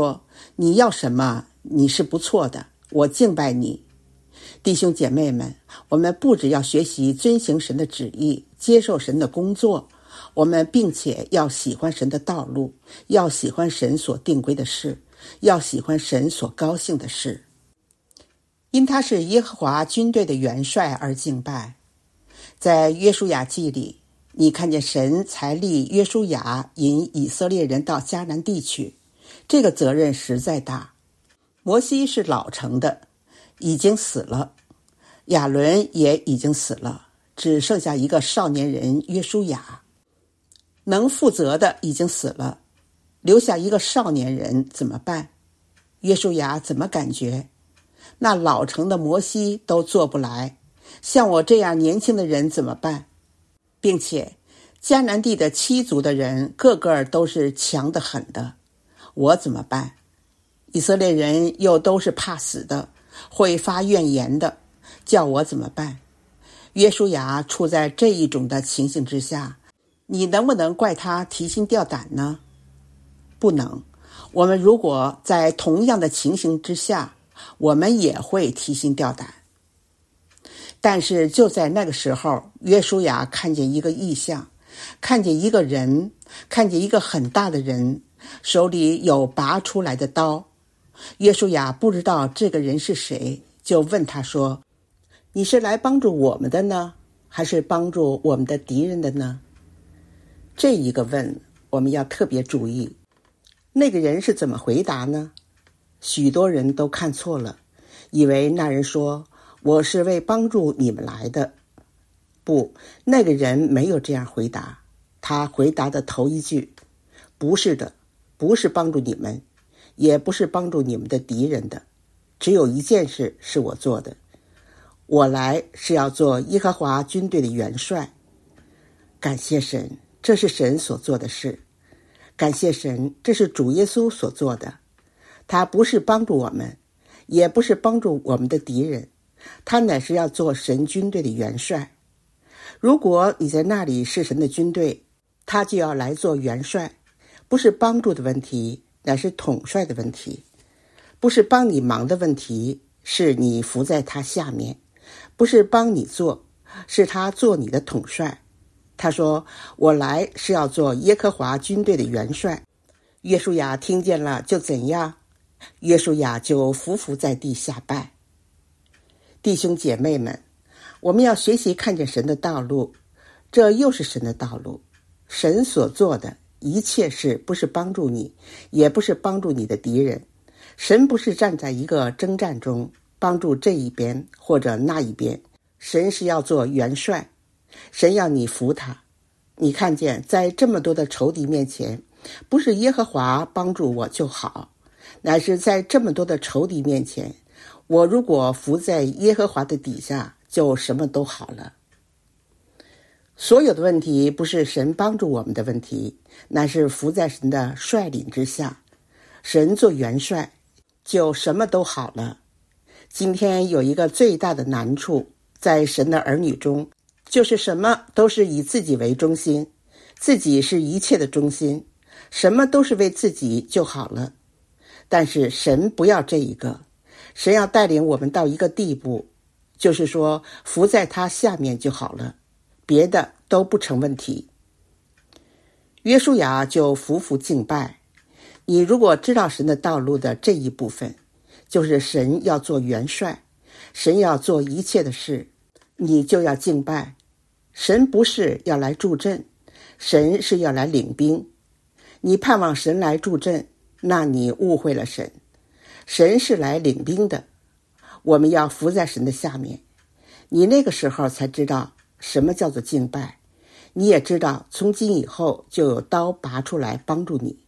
你要什么？你是不错的，我敬拜你。弟兄姐妹们，我们不只要学习遵行神的旨意，接受神的工作，我们并且要喜欢神的道路，要喜欢神所定规的事，要喜欢神所高兴的事。因他是耶和华军队的元帅而敬拜。在约书亚记里，你看见神才立约书亚引以色列人到迦南地去，这个责任实在大。摩西是老成的，已经死了，亚伦也已经死了，只剩下一个少年人约书亚。能负责的已经死了，留下一个少年人怎么办？约书亚怎么感觉？那老成的摩西都做不来，像我这样年轻的人怎么办？并且迦南地的七族的人个个都是强得很的，我怎么办？以色列人又都是怕死的，会发怨言的，叫我怎么办？约书亚处在这一种的情形之下，你能不能怪他提心吊胆呢？不能。我们如果在同样的情形之下，我们也会提心吊胆。但是就在那个时候，约书亚看见一个异象，看见一个人，看见一个很大的人，手里有拔出来的刀。约书亚不知道这个人是谁，就问他说，你是来帮助我们的呢，还是帮助我们的敌人的呢？这一个问我们要特别注意。那个人是怎么回答呢？许多人都看错了，以为那人说，我是为帮助你们来的。不，那个人没有这样回答。他回答的头一句，不是的，不是帮助你们，也不是帮助你们的敌人的，只有一件事是我做的，我来是要做耶和华军队的元帅。感谢神，这是神所做的事。感谢神，这是主耶稣所做的。他不是帮助我们，也不是帮助我们的敌人，他乃是要做神军队的元帅。如果你在那里是神的军队，他就要来做元帅，不是帮助的问题，乃是统帅的问题。不是帮你忙的问题，是你服在他下面。不是帮你做，是他做你的统帅。他说，我来是要做耶和华军队的元帅。约书亚听见了就怎样？约书亚就伏伏在地下拜。弟兄姐妹们，我们要学习看见神的道路，这又是神的道路。神所做的一切事不是帮助你，也不是帮助你的敌人。神不是站在一个征战中帮助这一边或者那一边，神是要做元帅。神要你服他。你看见在这么多的仇敌面前，不是耶和华帮助我就好，乃是在这么多的仇敌面前，我如果服在耶和华的底下，就什么都好了。所有的问题不是神帮助我们的问题，乃是服在神的率领之下。神做元帅，就什么都好了。今天有一个最大的难处，在神的儿女中，就是什么都是以自己为中心，自己是一切的中心，什么都是为自己就好了。但是神不要这一个，神要带领我们到一个地步，就是说服在他下面就好了，别的都不成问题。约书亚就服服敬拜。你如果知道神的道路的这一部分，就是神要做元帅，神要做一切的事，你就要敬拜。神不是要来助阵，神是要来领兵。你盼望神来助阵，那你误会了神。神是来领兵的，我们要服在神的下面。你那个时候才知道什么叫做敬拜，你也知道从今以后就有刀拔出来帮助你。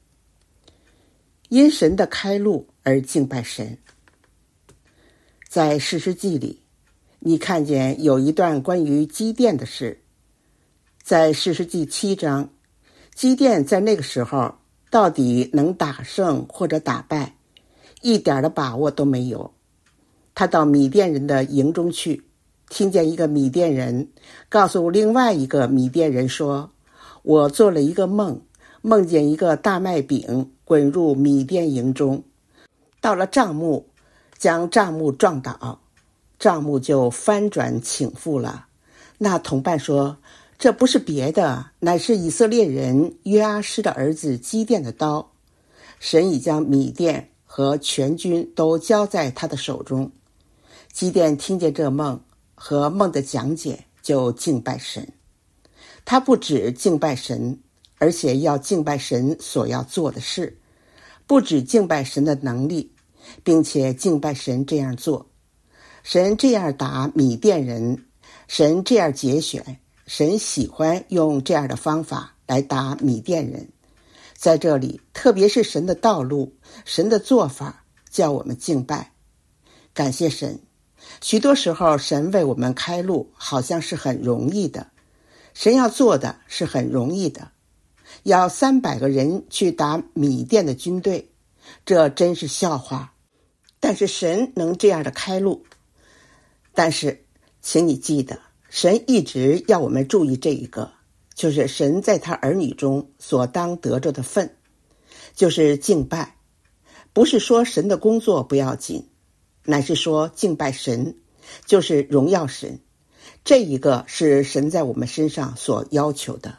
因神的开路而敬拜神。在士师记里，你看见有一段关于基甸的事。在士师记七章，基甸在那个时候到底能打胜或者打败，一点的把握都没有。他到米甸人的营中去，听见一个米甸人告诉另外一个米甸人说，我做了一个梦，梦见一个大麦饼滚入米甸营中，到了帐幕，将帐幕撞倒，帐幕就翻转倾覆了。那同伴说，这不是别的，乃是以色列人约阿施的儿子基甸的刀。神已将米甸和全军都交在他的手中。基甸听见这梦和梦的讲解，就敬拜神。他不只敬拜神，而且要敬拜神所要做的事，不只敬拜神的能力，并且敬拜神这样做。神这样打米甸人，神这样节选，神喜欢用这样的方法来打米甸人。在这里，特别是神的道路，神的做法，叫我们敬拜。感谢神，许多时候神为我们开路，好像是很容易的。神要做的是很容易的，要三百个人去打米甸的军队，这真是笑话。但是神能这样的开路。但是请你记得，神一直要我们注意这一个，就是神在他儿女中所当得着的份，就是敬拜。不是说神的工作不要紧，乃是说敬拜神，就是荣耀神。这一个是神在我们身上所要求的。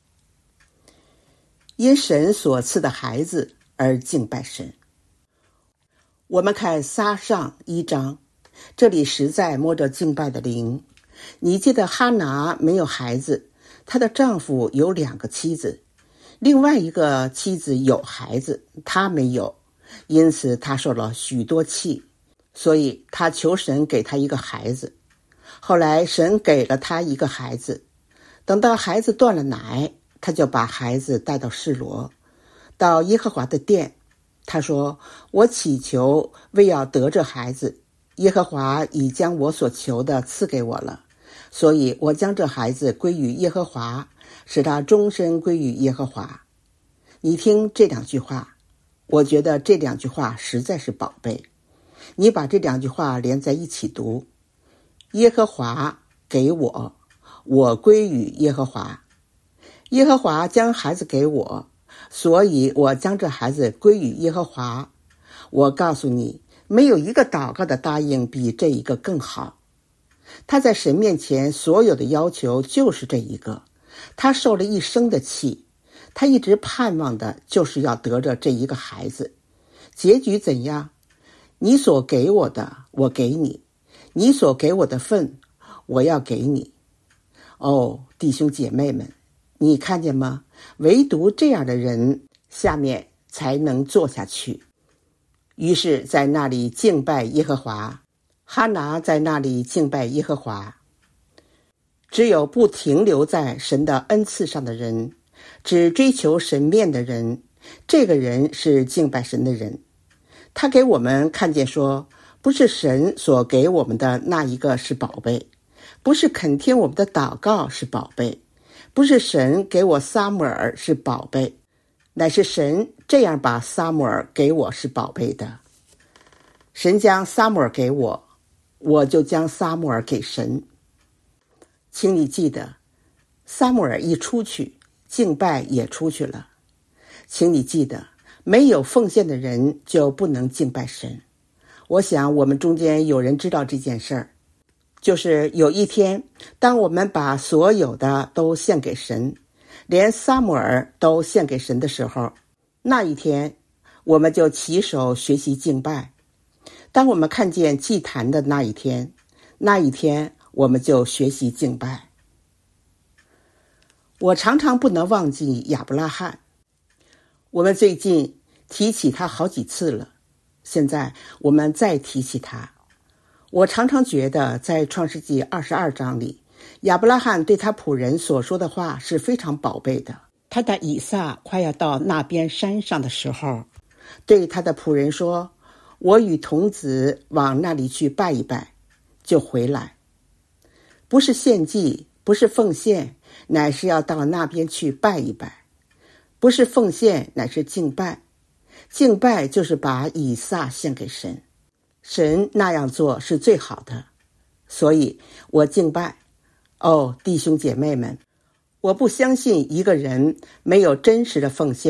因神所赐的孩子而敬拜神。我们看撒上一章，这里实在摸着敬拜的灵。你记得哈拿没有孩子，她的丈夫有两个妻子，另外一个妻子有孩子，她没有，因此她受了许多气，所以她求神给她一个孩子。后来神给了她一个孩子，等到孩子断了奶，她就把孩子带到示罗，到耶和华的殿。她说，我祈求为要得这孩子，耶和华已将我所求的赐给我了，所以我将这孩子归于耶和华，使他终身归于耶和华。你听这两句话，我觉得这两句话实在是宝贝。你把这两句话连在一起读，耶和华给我，我归于耶和华。耶和华将孩子给我，所以我将这孩子归于耶和华。我告诉你，没有一个祷告的答应比这一个更好。他在神面前所有的要求就是这一个，他受了一生的气，他一直盼望的就是要得着这一个孩子。结局怎样？你所给我的，我给你；你所给我的份，我要给你。哦，弟兄姐妹们，你看见吗？唯独这样的人，下面才能做下去。于是在那里敬拜耶和华，哈拿在那里敬拜耶和华。只有不停留在神的恩赐上的人，只追求神面的人，这个人是敬拜神的人。他给我们看见说，不是神所给我们的那一个是宝贝，不是肯听我们的祷告是宝贝，不是神给我撒母耳是宝贝，乃是神这样把撒母耳给我是宝贝的。神将撒母耳给我，我就将撒母耳给神。请你记得，撒母耳一出去，敬拜也出去了。请你记得，没有奉献的人就不能敬拜神。我想我们中间有人知道这件事儿，就是有一天，当我们把所有的都献给神，连撒母耳都献给神的时候，那一天我们就起手学习敬拜。当我们看见祭坛的那一天，那一天我们就学习敬拜。我常常不能忘记亚伯拉罕，我们最近提起他好几次了，现在我们再提起他。我常常觉得在创世纪二十二章里，亚伯拉罕对他仆人所说的话是非常宝贝的。他的以撒快要到那边山上的时候，对他的仆人说，我与童子往那里去拜一拜，就回来。不是献祭，不是奉献，乃是要到那边去拜一拜。不是奉献，乃是敬拜。敬拜就是把以撒献给神，神那样做是最好的，所以我敬拜。哦，弟兄姐妹们，我不相信一个人没有真实的奉献，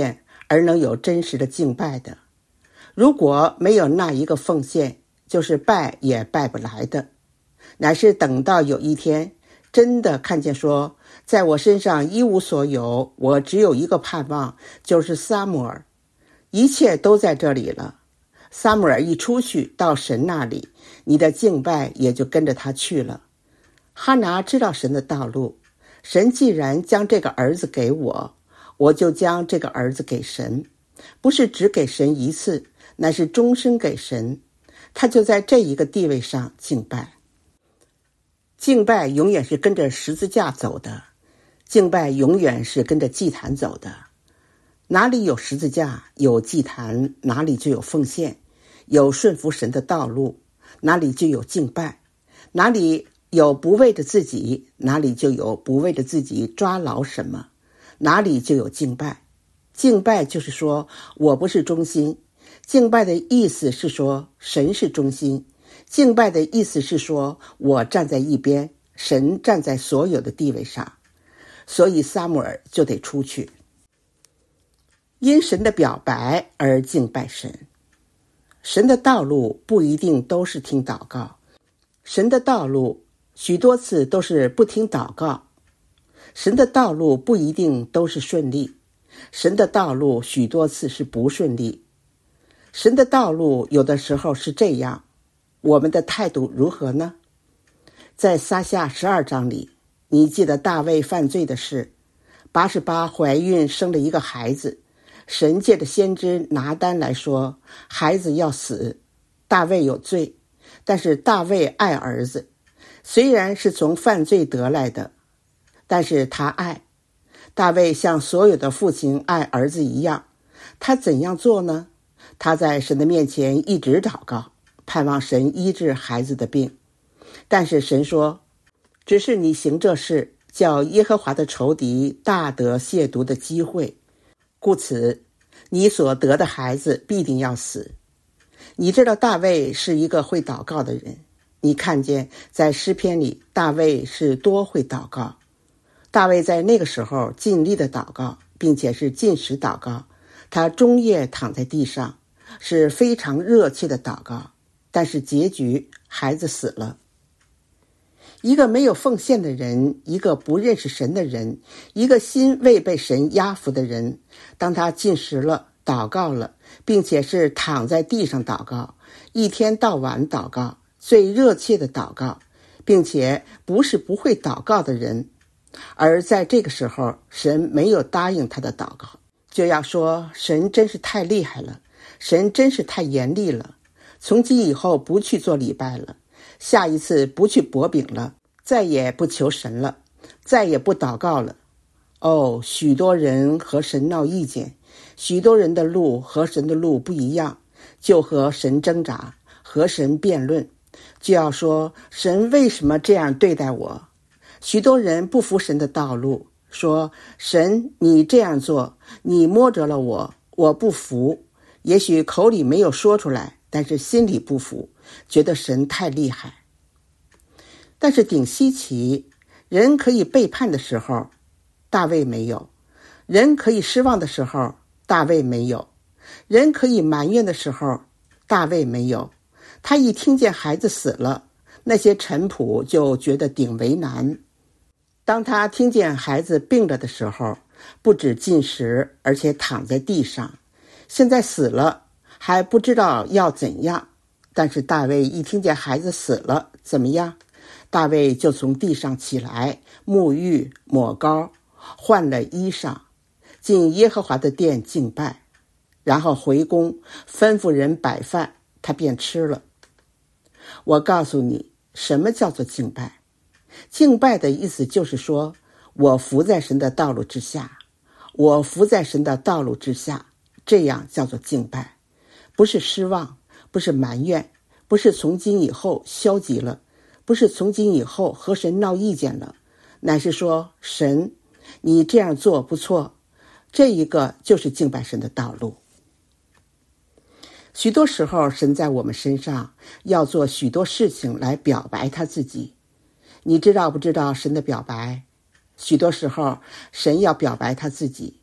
而能有真实的敬拜的。如果没有那一个奉献，就是拜也拜不来的。乃是等到有一天真的看见说，在我身上一无所有，我只有一个盼望，就是撒母耳，一切都在这里了。撒母耳一出去到神那里，你的敬拜也就跟着他去了。哈拿知道神的道路，神既然将这个儿子给我，我就将这个儿子给神，不是只给神一次，乃是终身给神。他就在这一个地位上敬拜。敬拜永远是跟着十字架走的，敬拜永远是跟着祭坛走的。哪里有十字架，有祭坛，哪里就有奉献，有顺服神的道路，哪里就有敬拜。哪里有不为着自己，哪里就有不为着自己抓牢什么，哪里就有敬拜。敬拜就是说我不是中心，敬拜的意思是说神是中心，敬拜的意思是说我站在一边，神站在所有的地位上。所以撒母耳就得出去，因神的表白而敬拜神。神的道路不一定都是听祷告，神的道路许多次都是不听祷告。神的道路不一定都是顺利，神的道路许多次是不顺利。神的道路有的时候是这样，我们的态度如何呢？在撒下十二章里，你记得大卫犯罪的事，八十八怀孕生了一个孩子，神借着先知拿单来说，孩子要死，大卫有罪，但是大卫爱儿子，虽然是从犯罪得来的，但是他爱。大卫像所有的父亲爱儿子一样，他怎样做呢？他在神的面前一直祷告，盼望神医治孩子的病。但是神说，只是你行这事，叫耶和华的仇敌大得亵渎的机会，故此你所得的孩子必定要死。你知道大卫是一个会祷告的人，你看见在诗篇里大卫是多会祷告。大卫在那个时候尽力的祷告，并且是禁食祷告，他终夜躺在地上，是非常热切的祷告。但是结局，孩子死了。一个没有奉献的人，一个不认识神的人，一个心未被神压服的人，当他禁食了，祷告了，并且是躺在地上祷告，一天到晚祷告，最热切的祷告，并且不是不会祷告的人，而在这个时候神没有答应他的祷告，就要说神真是太厉害了，神真是太严厉了，从今以后不去做礼拜了，下一次不去薄饼了，再也不求神了，再也不祷告了。哦，许多人和神闹意见，许多人的路和神的路不一样，就和神挣扎，和神辩论，就要说神为什么这样对待我。许多人不服神的道路，说神你这样做，你摸着了我，我不服。也许口里没有说出来，但是心里不服，觉得神太厉害。但是顶稀奇，人可以背叛的时候，大卫没有；人可以失望的时候，大卫没有；人可以埋怨的时候，大卫没有。他一听见孩子死了，那些臣仆就觉得顶为难。当他听见孩子病了的时候，不止禁食，而且躺在地上。现在死了，还不知道要怎样。但是大卫一听见孩子死了，怎么样？大卫就从地上起来，沐浴抹膏，换了衣裳，进耶和华的殿敬拜，然后回宫吩咐人摆饭，他便吃了。我告诉你，什么叫做敬拜？敬拜的意思就是说，我服在神的道路之下，我服在神的道路之下，这样叫做敬拜。不是失望，不是埋怨，不是从今以后消极了，不是从今以后和神闹意见了，乃是说神你这样做不错，这一个就是敬拜神的道路。许多时候神在我们身上要做许多事情来表白他自己。你知道不知道神的表白？许多时候神要表白他自己，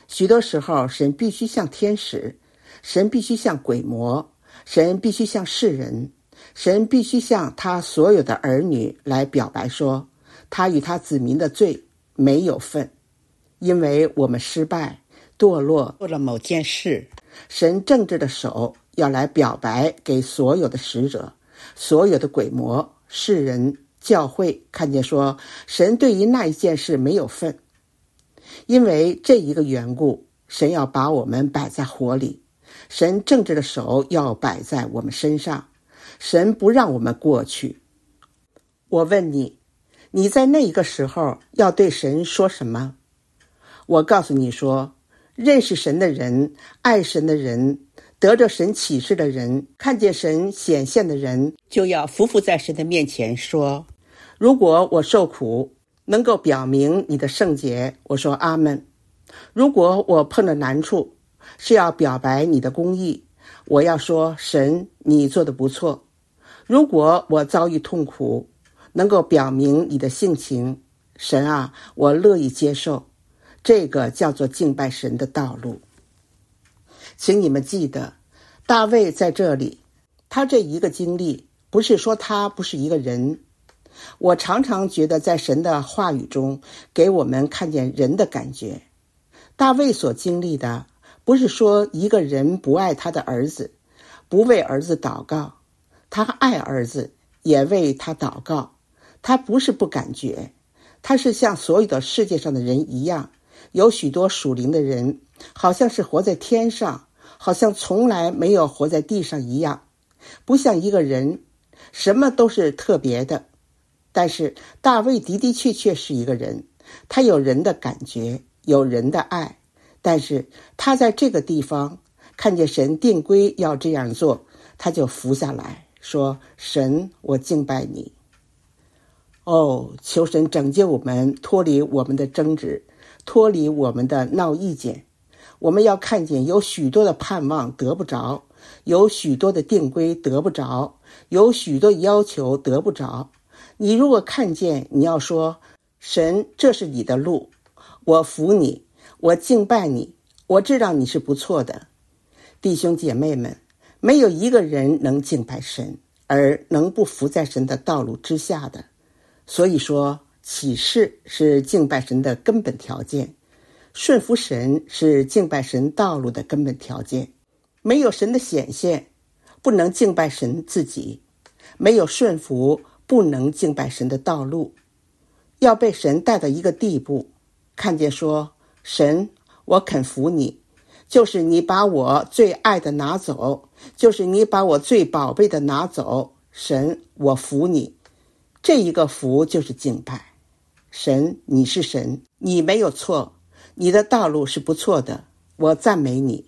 许多时候，神必须向天使，神必须向鬼魔，神必须向世人，神必须向他所有的儿女来表白说，他与他子民的罪没有份，因为我们失败堕落做了某件事。神正直的手要来表白给所有的使者，所有的鬼魔、世人、教会，看见说神对于那一件事没有份。因为这一个缘故，神要把我们摆在火里，神正直的手要摆在我们身上，神不让我们过去。我问你，你在那一个时候要对神说什么？我告诉你说，认识神的人，爱神的人，得着神启示的人，看见神显现的人，就要匍匐在神的面前说，如果我受苦能够表明你的圣洁，我说阿们。如果我碰了难处是要表白你的公义，我要说神你做得不错。如果我遭遇痛苦能够表明你的性情，神啊，我乐意接受。这个叫做敬拜神的道路。请你们记得，大卫在这里，他这一个经历不是说他不是一个人。我常常觉得在神的话语中给我们看见人的感觉。大卫所经历的不是说一个人不爱他的儿子，不为儿子祷告，他爱儿子，也为他祷告。他不是不感觉，他是像所有的世界上的人一样，有许多属灵的人好像是活在天上，好像从来没有活在地上一样，不像一个人，什么都是特别的。但是大卫的的确确是一个人，他有人的感觉，有人的爱，但是他在这个地方看见神定规要这样做，他就伏下来说，神，我敬拜你。哦，求神拯救我们，脱离我们的争执，脱离我们的闹意见。我们要看见有许多的盼望得不着，有许多的定规得不着，有许多要求得不着。你如果看见，你要说，神，这是你的路，我服你，我敬拜你，我知道你是不错的。弟兄姐妹们，没有一个人能敬拜神，而能不服在神的道路之下的。所以说，启示是敬拜神的根本条件，顺服神是敬拜神道路的根本条件。没有神的显现，不能敬拜神自己；没有顺服，不能敬拜神的道路。要被神带到一个地步，看见说，神，我肯服你，就是你把我最爱的拿走，就是你把我最宝贝的拿走，神，我服你。这一个服就是敬拜。神，你是神，你没有错，你的道路是不错的，我赞美你。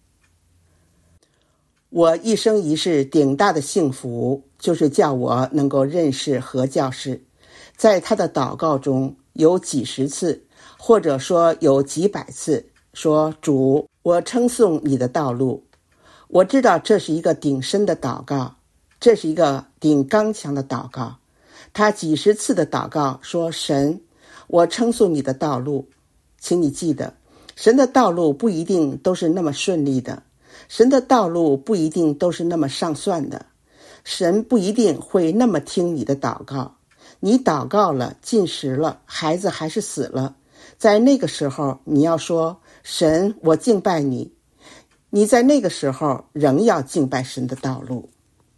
我一生一世顶大的幸福，就是叫我能够认识何教士，在他的祷告中有几十次，或者说有几百次，说，主，我称颂你的道路。我知道这是一个顶深的祷告，这是一个顶刚强的祷告。他几十次的祷告说，神，我称颂你的道路。请你记得，神的道路不一定都是那么顺利的，神的道路不一定都是那么上算的，神不一定会那么听你的祷告。你祷告了，进食了，孩子还是死了，在那个时候你要说，神，我敬拜你。你在那个时候仍要敬拜神的道路。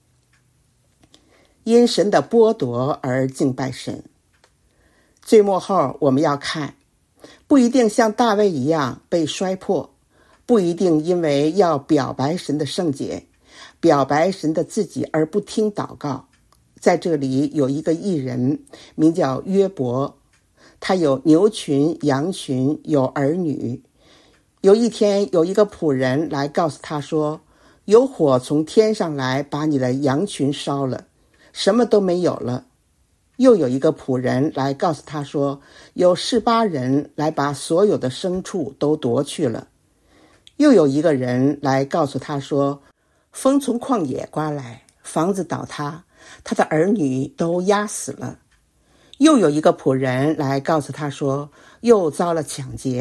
因神的剥夺而敬拜神。最末后我们要看，不一定像大卫一样被摔破，不一定因为要表白神的圣洁，表白神的自己而不听祷告。在这里有一个义人名叫约伯，他有牛群羊群，有儿女。有一天有一个仆人来告诉他说，有火从天上来把你的羊群烧了，什么都没有了。又有一个仆人来告诉他说，有示巴人来把所有的牲畜都夺去了。又有一个人来告诉他说，风从旷野刮来，房子倒塌，他的儿女都压死了。又有一个仆人来告诉他说，又遭了抢劫，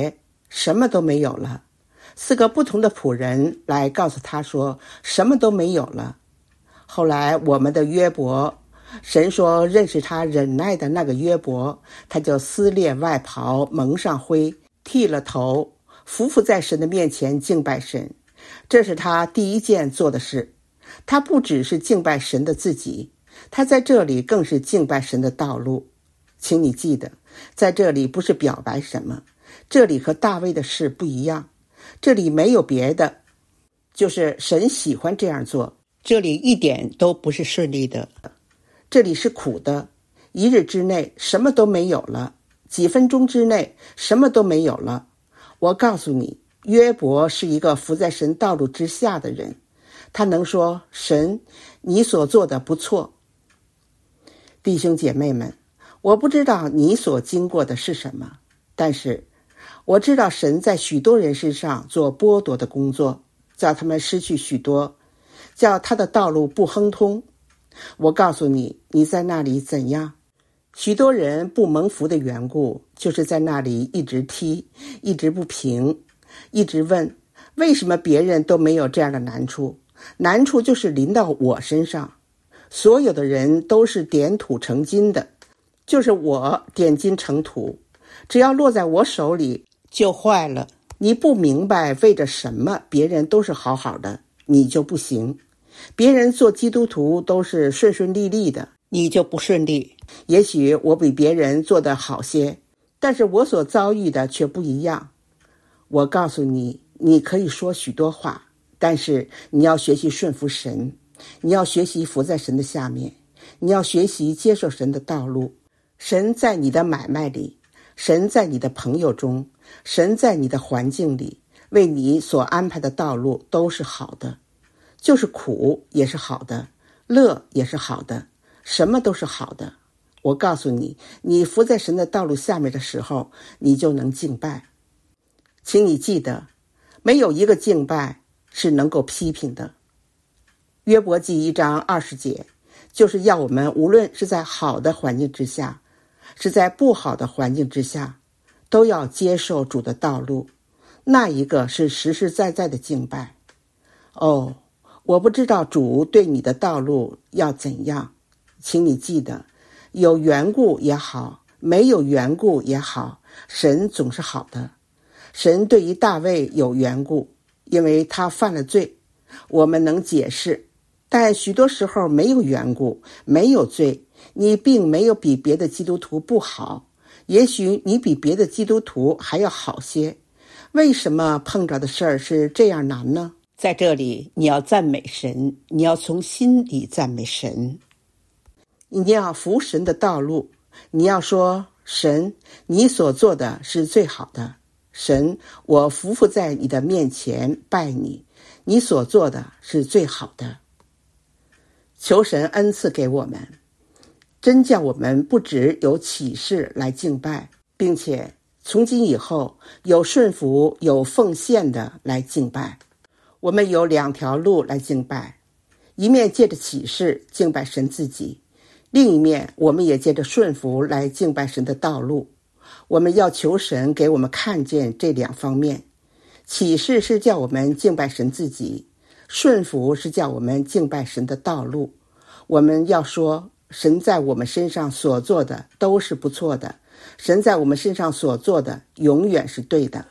什么都没有了。四个不同的仆人来告诉他说，什么都没有了。后来我们的约伯，神说认识他忍耐的那个约伯，他就撕裂外袍，蒙上灰，剃了头，匍匐在神的面前敬拜神。这是他第一件做的事。他不只是敬拜神的自己，他在这里更是敬拜神的道路。请你记得，在这里不是表白什么，这里和大卫的事不一样，这里没有别的，就是神喜欢这样做。这里一点都不是顺利的，这里是苦的。一日之内什么都没有了，几分钟之内什么都没有了。我告诉你，约伯是一个伏在神道路之下的人，他能说，神，你所做的不错。弟兄姐妹们，我不知道你所经过的是什么，但是我知道神在许多人身上做剥夺的工作，叫他们失去许多，叫他的道路不亨通。我告诉你，你在那里怎样？许多人不蒙福的缘故，就是在那里一直踢，一直不平，一直问，为什么别人都没有这样的难处？难处就是临到我身上。所有的人都是点土成金的，就是我点金成土，只要落在我手里就坏了。你不明白为着什么别人都是好好的，你就不行。别人做基督徒都是顺顺利利的，你就不顺利。也许我比别人做得好些，但是我所遭遇的却不一样。我告诉你，你可以说许多话，但是你要学习顺服神，你要学习伏在神的下面，你要学习接受神的道路。神在你的买卖里，神在你的朋友中，神在你的环境里，为你所安排的道路都是好的。就是苦也是好的，乐也是好的，什么都是好的。我告诉你，你伏在神的道路下面的时候，你就能敬拜。请你记得，没有一个敬拜是能够批评的。约伯记一章二十节，就是要我们无论是在好的环境之下，是在不好的环境之下，都要接受主的道路，那一个是实实在在的敬拜。哦，我不知道主对你的道路要怎样，请你记得，有缘故也好，没有缘故也好，神总是好的。神对于大卫有缘故，因为他犯了罪，我们能解释，但许多时候没有缘故，没有罪，你并没有比别的基督徒不好，也许你比别的基督徒还要好些。为什么碰着的事儿是这样难呢？在这里，你要赞美神，你要从心里赞美神，你要服神的道路，你要说，神，你所做的是最好的。神，我匍匐在你的面前拜你，你所做的是最好的。求神恩赐给我们，真叫我们不只有启示来敬拜，并且从今以后有顺服有奉献的来敬拜。我们有两条路来敬拜，一面借着启示敬拜神自己，另一面我们也借着顺服来敬拜神的道路。我们要求神给我们看见这两方面，启示是叫我们敬拜神自己，顺服是叫我们敬拜神的道路。我们要说，神在我们身上所做的都是不错的，神在我们身上所做的永远是对的。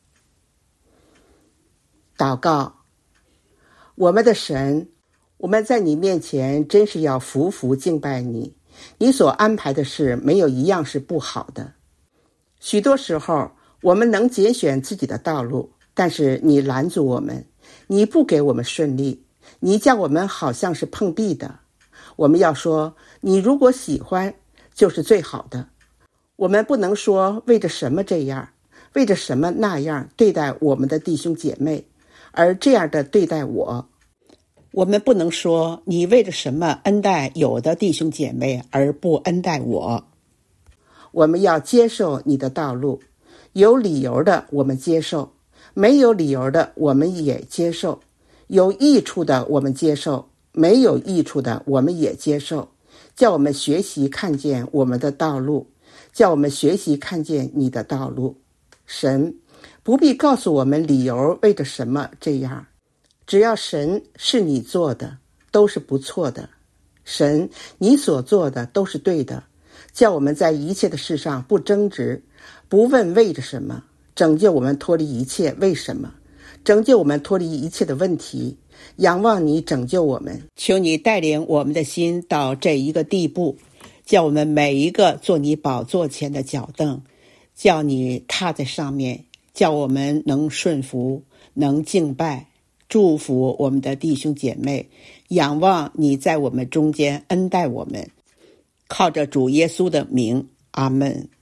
祷告，我们的神，我们在你面前真是要匍匐敬拜你，你所安排的事没有一样是不好的。许多时候我们能拣选自己的道路，但是你拦阻我们，你不给我们顺利，你叫我们好像是碰壁的。我们要说，你如果喜欢就是最好的。我们不能说为着什么这样，为着什么那样对待我们的弟兄姐妹，而这样的对待我。我们不能说你为着什么恩待有的弟兄姐妹而不恩待我。我们要接受你的道路，有理由的我们接受，没有理由的我们也接受，有益处的我们接受，没有益处的我们也接受。叫我们学习看见我们的道路，叫我们学习看见你的道路。神， 不必告诉我们理由为着什么这样，只要神是你做的，都是不错的。神，你所做的都是对的，叫我们在一切的事上不争执，不问为着什么，拯救我们脱离一切为什么，拯救我们脱离一切的问题，仰望你拯救我们。求你带领我们的心到这一个地步，叫我们每一个做你宝座前的脚凳，叫你踏在上面，叫我们能顺服，能敬拜，祝福我们的弟兄姐妹，仰望你在我们中间恩待我们。靠着主耶稣的名，阿们。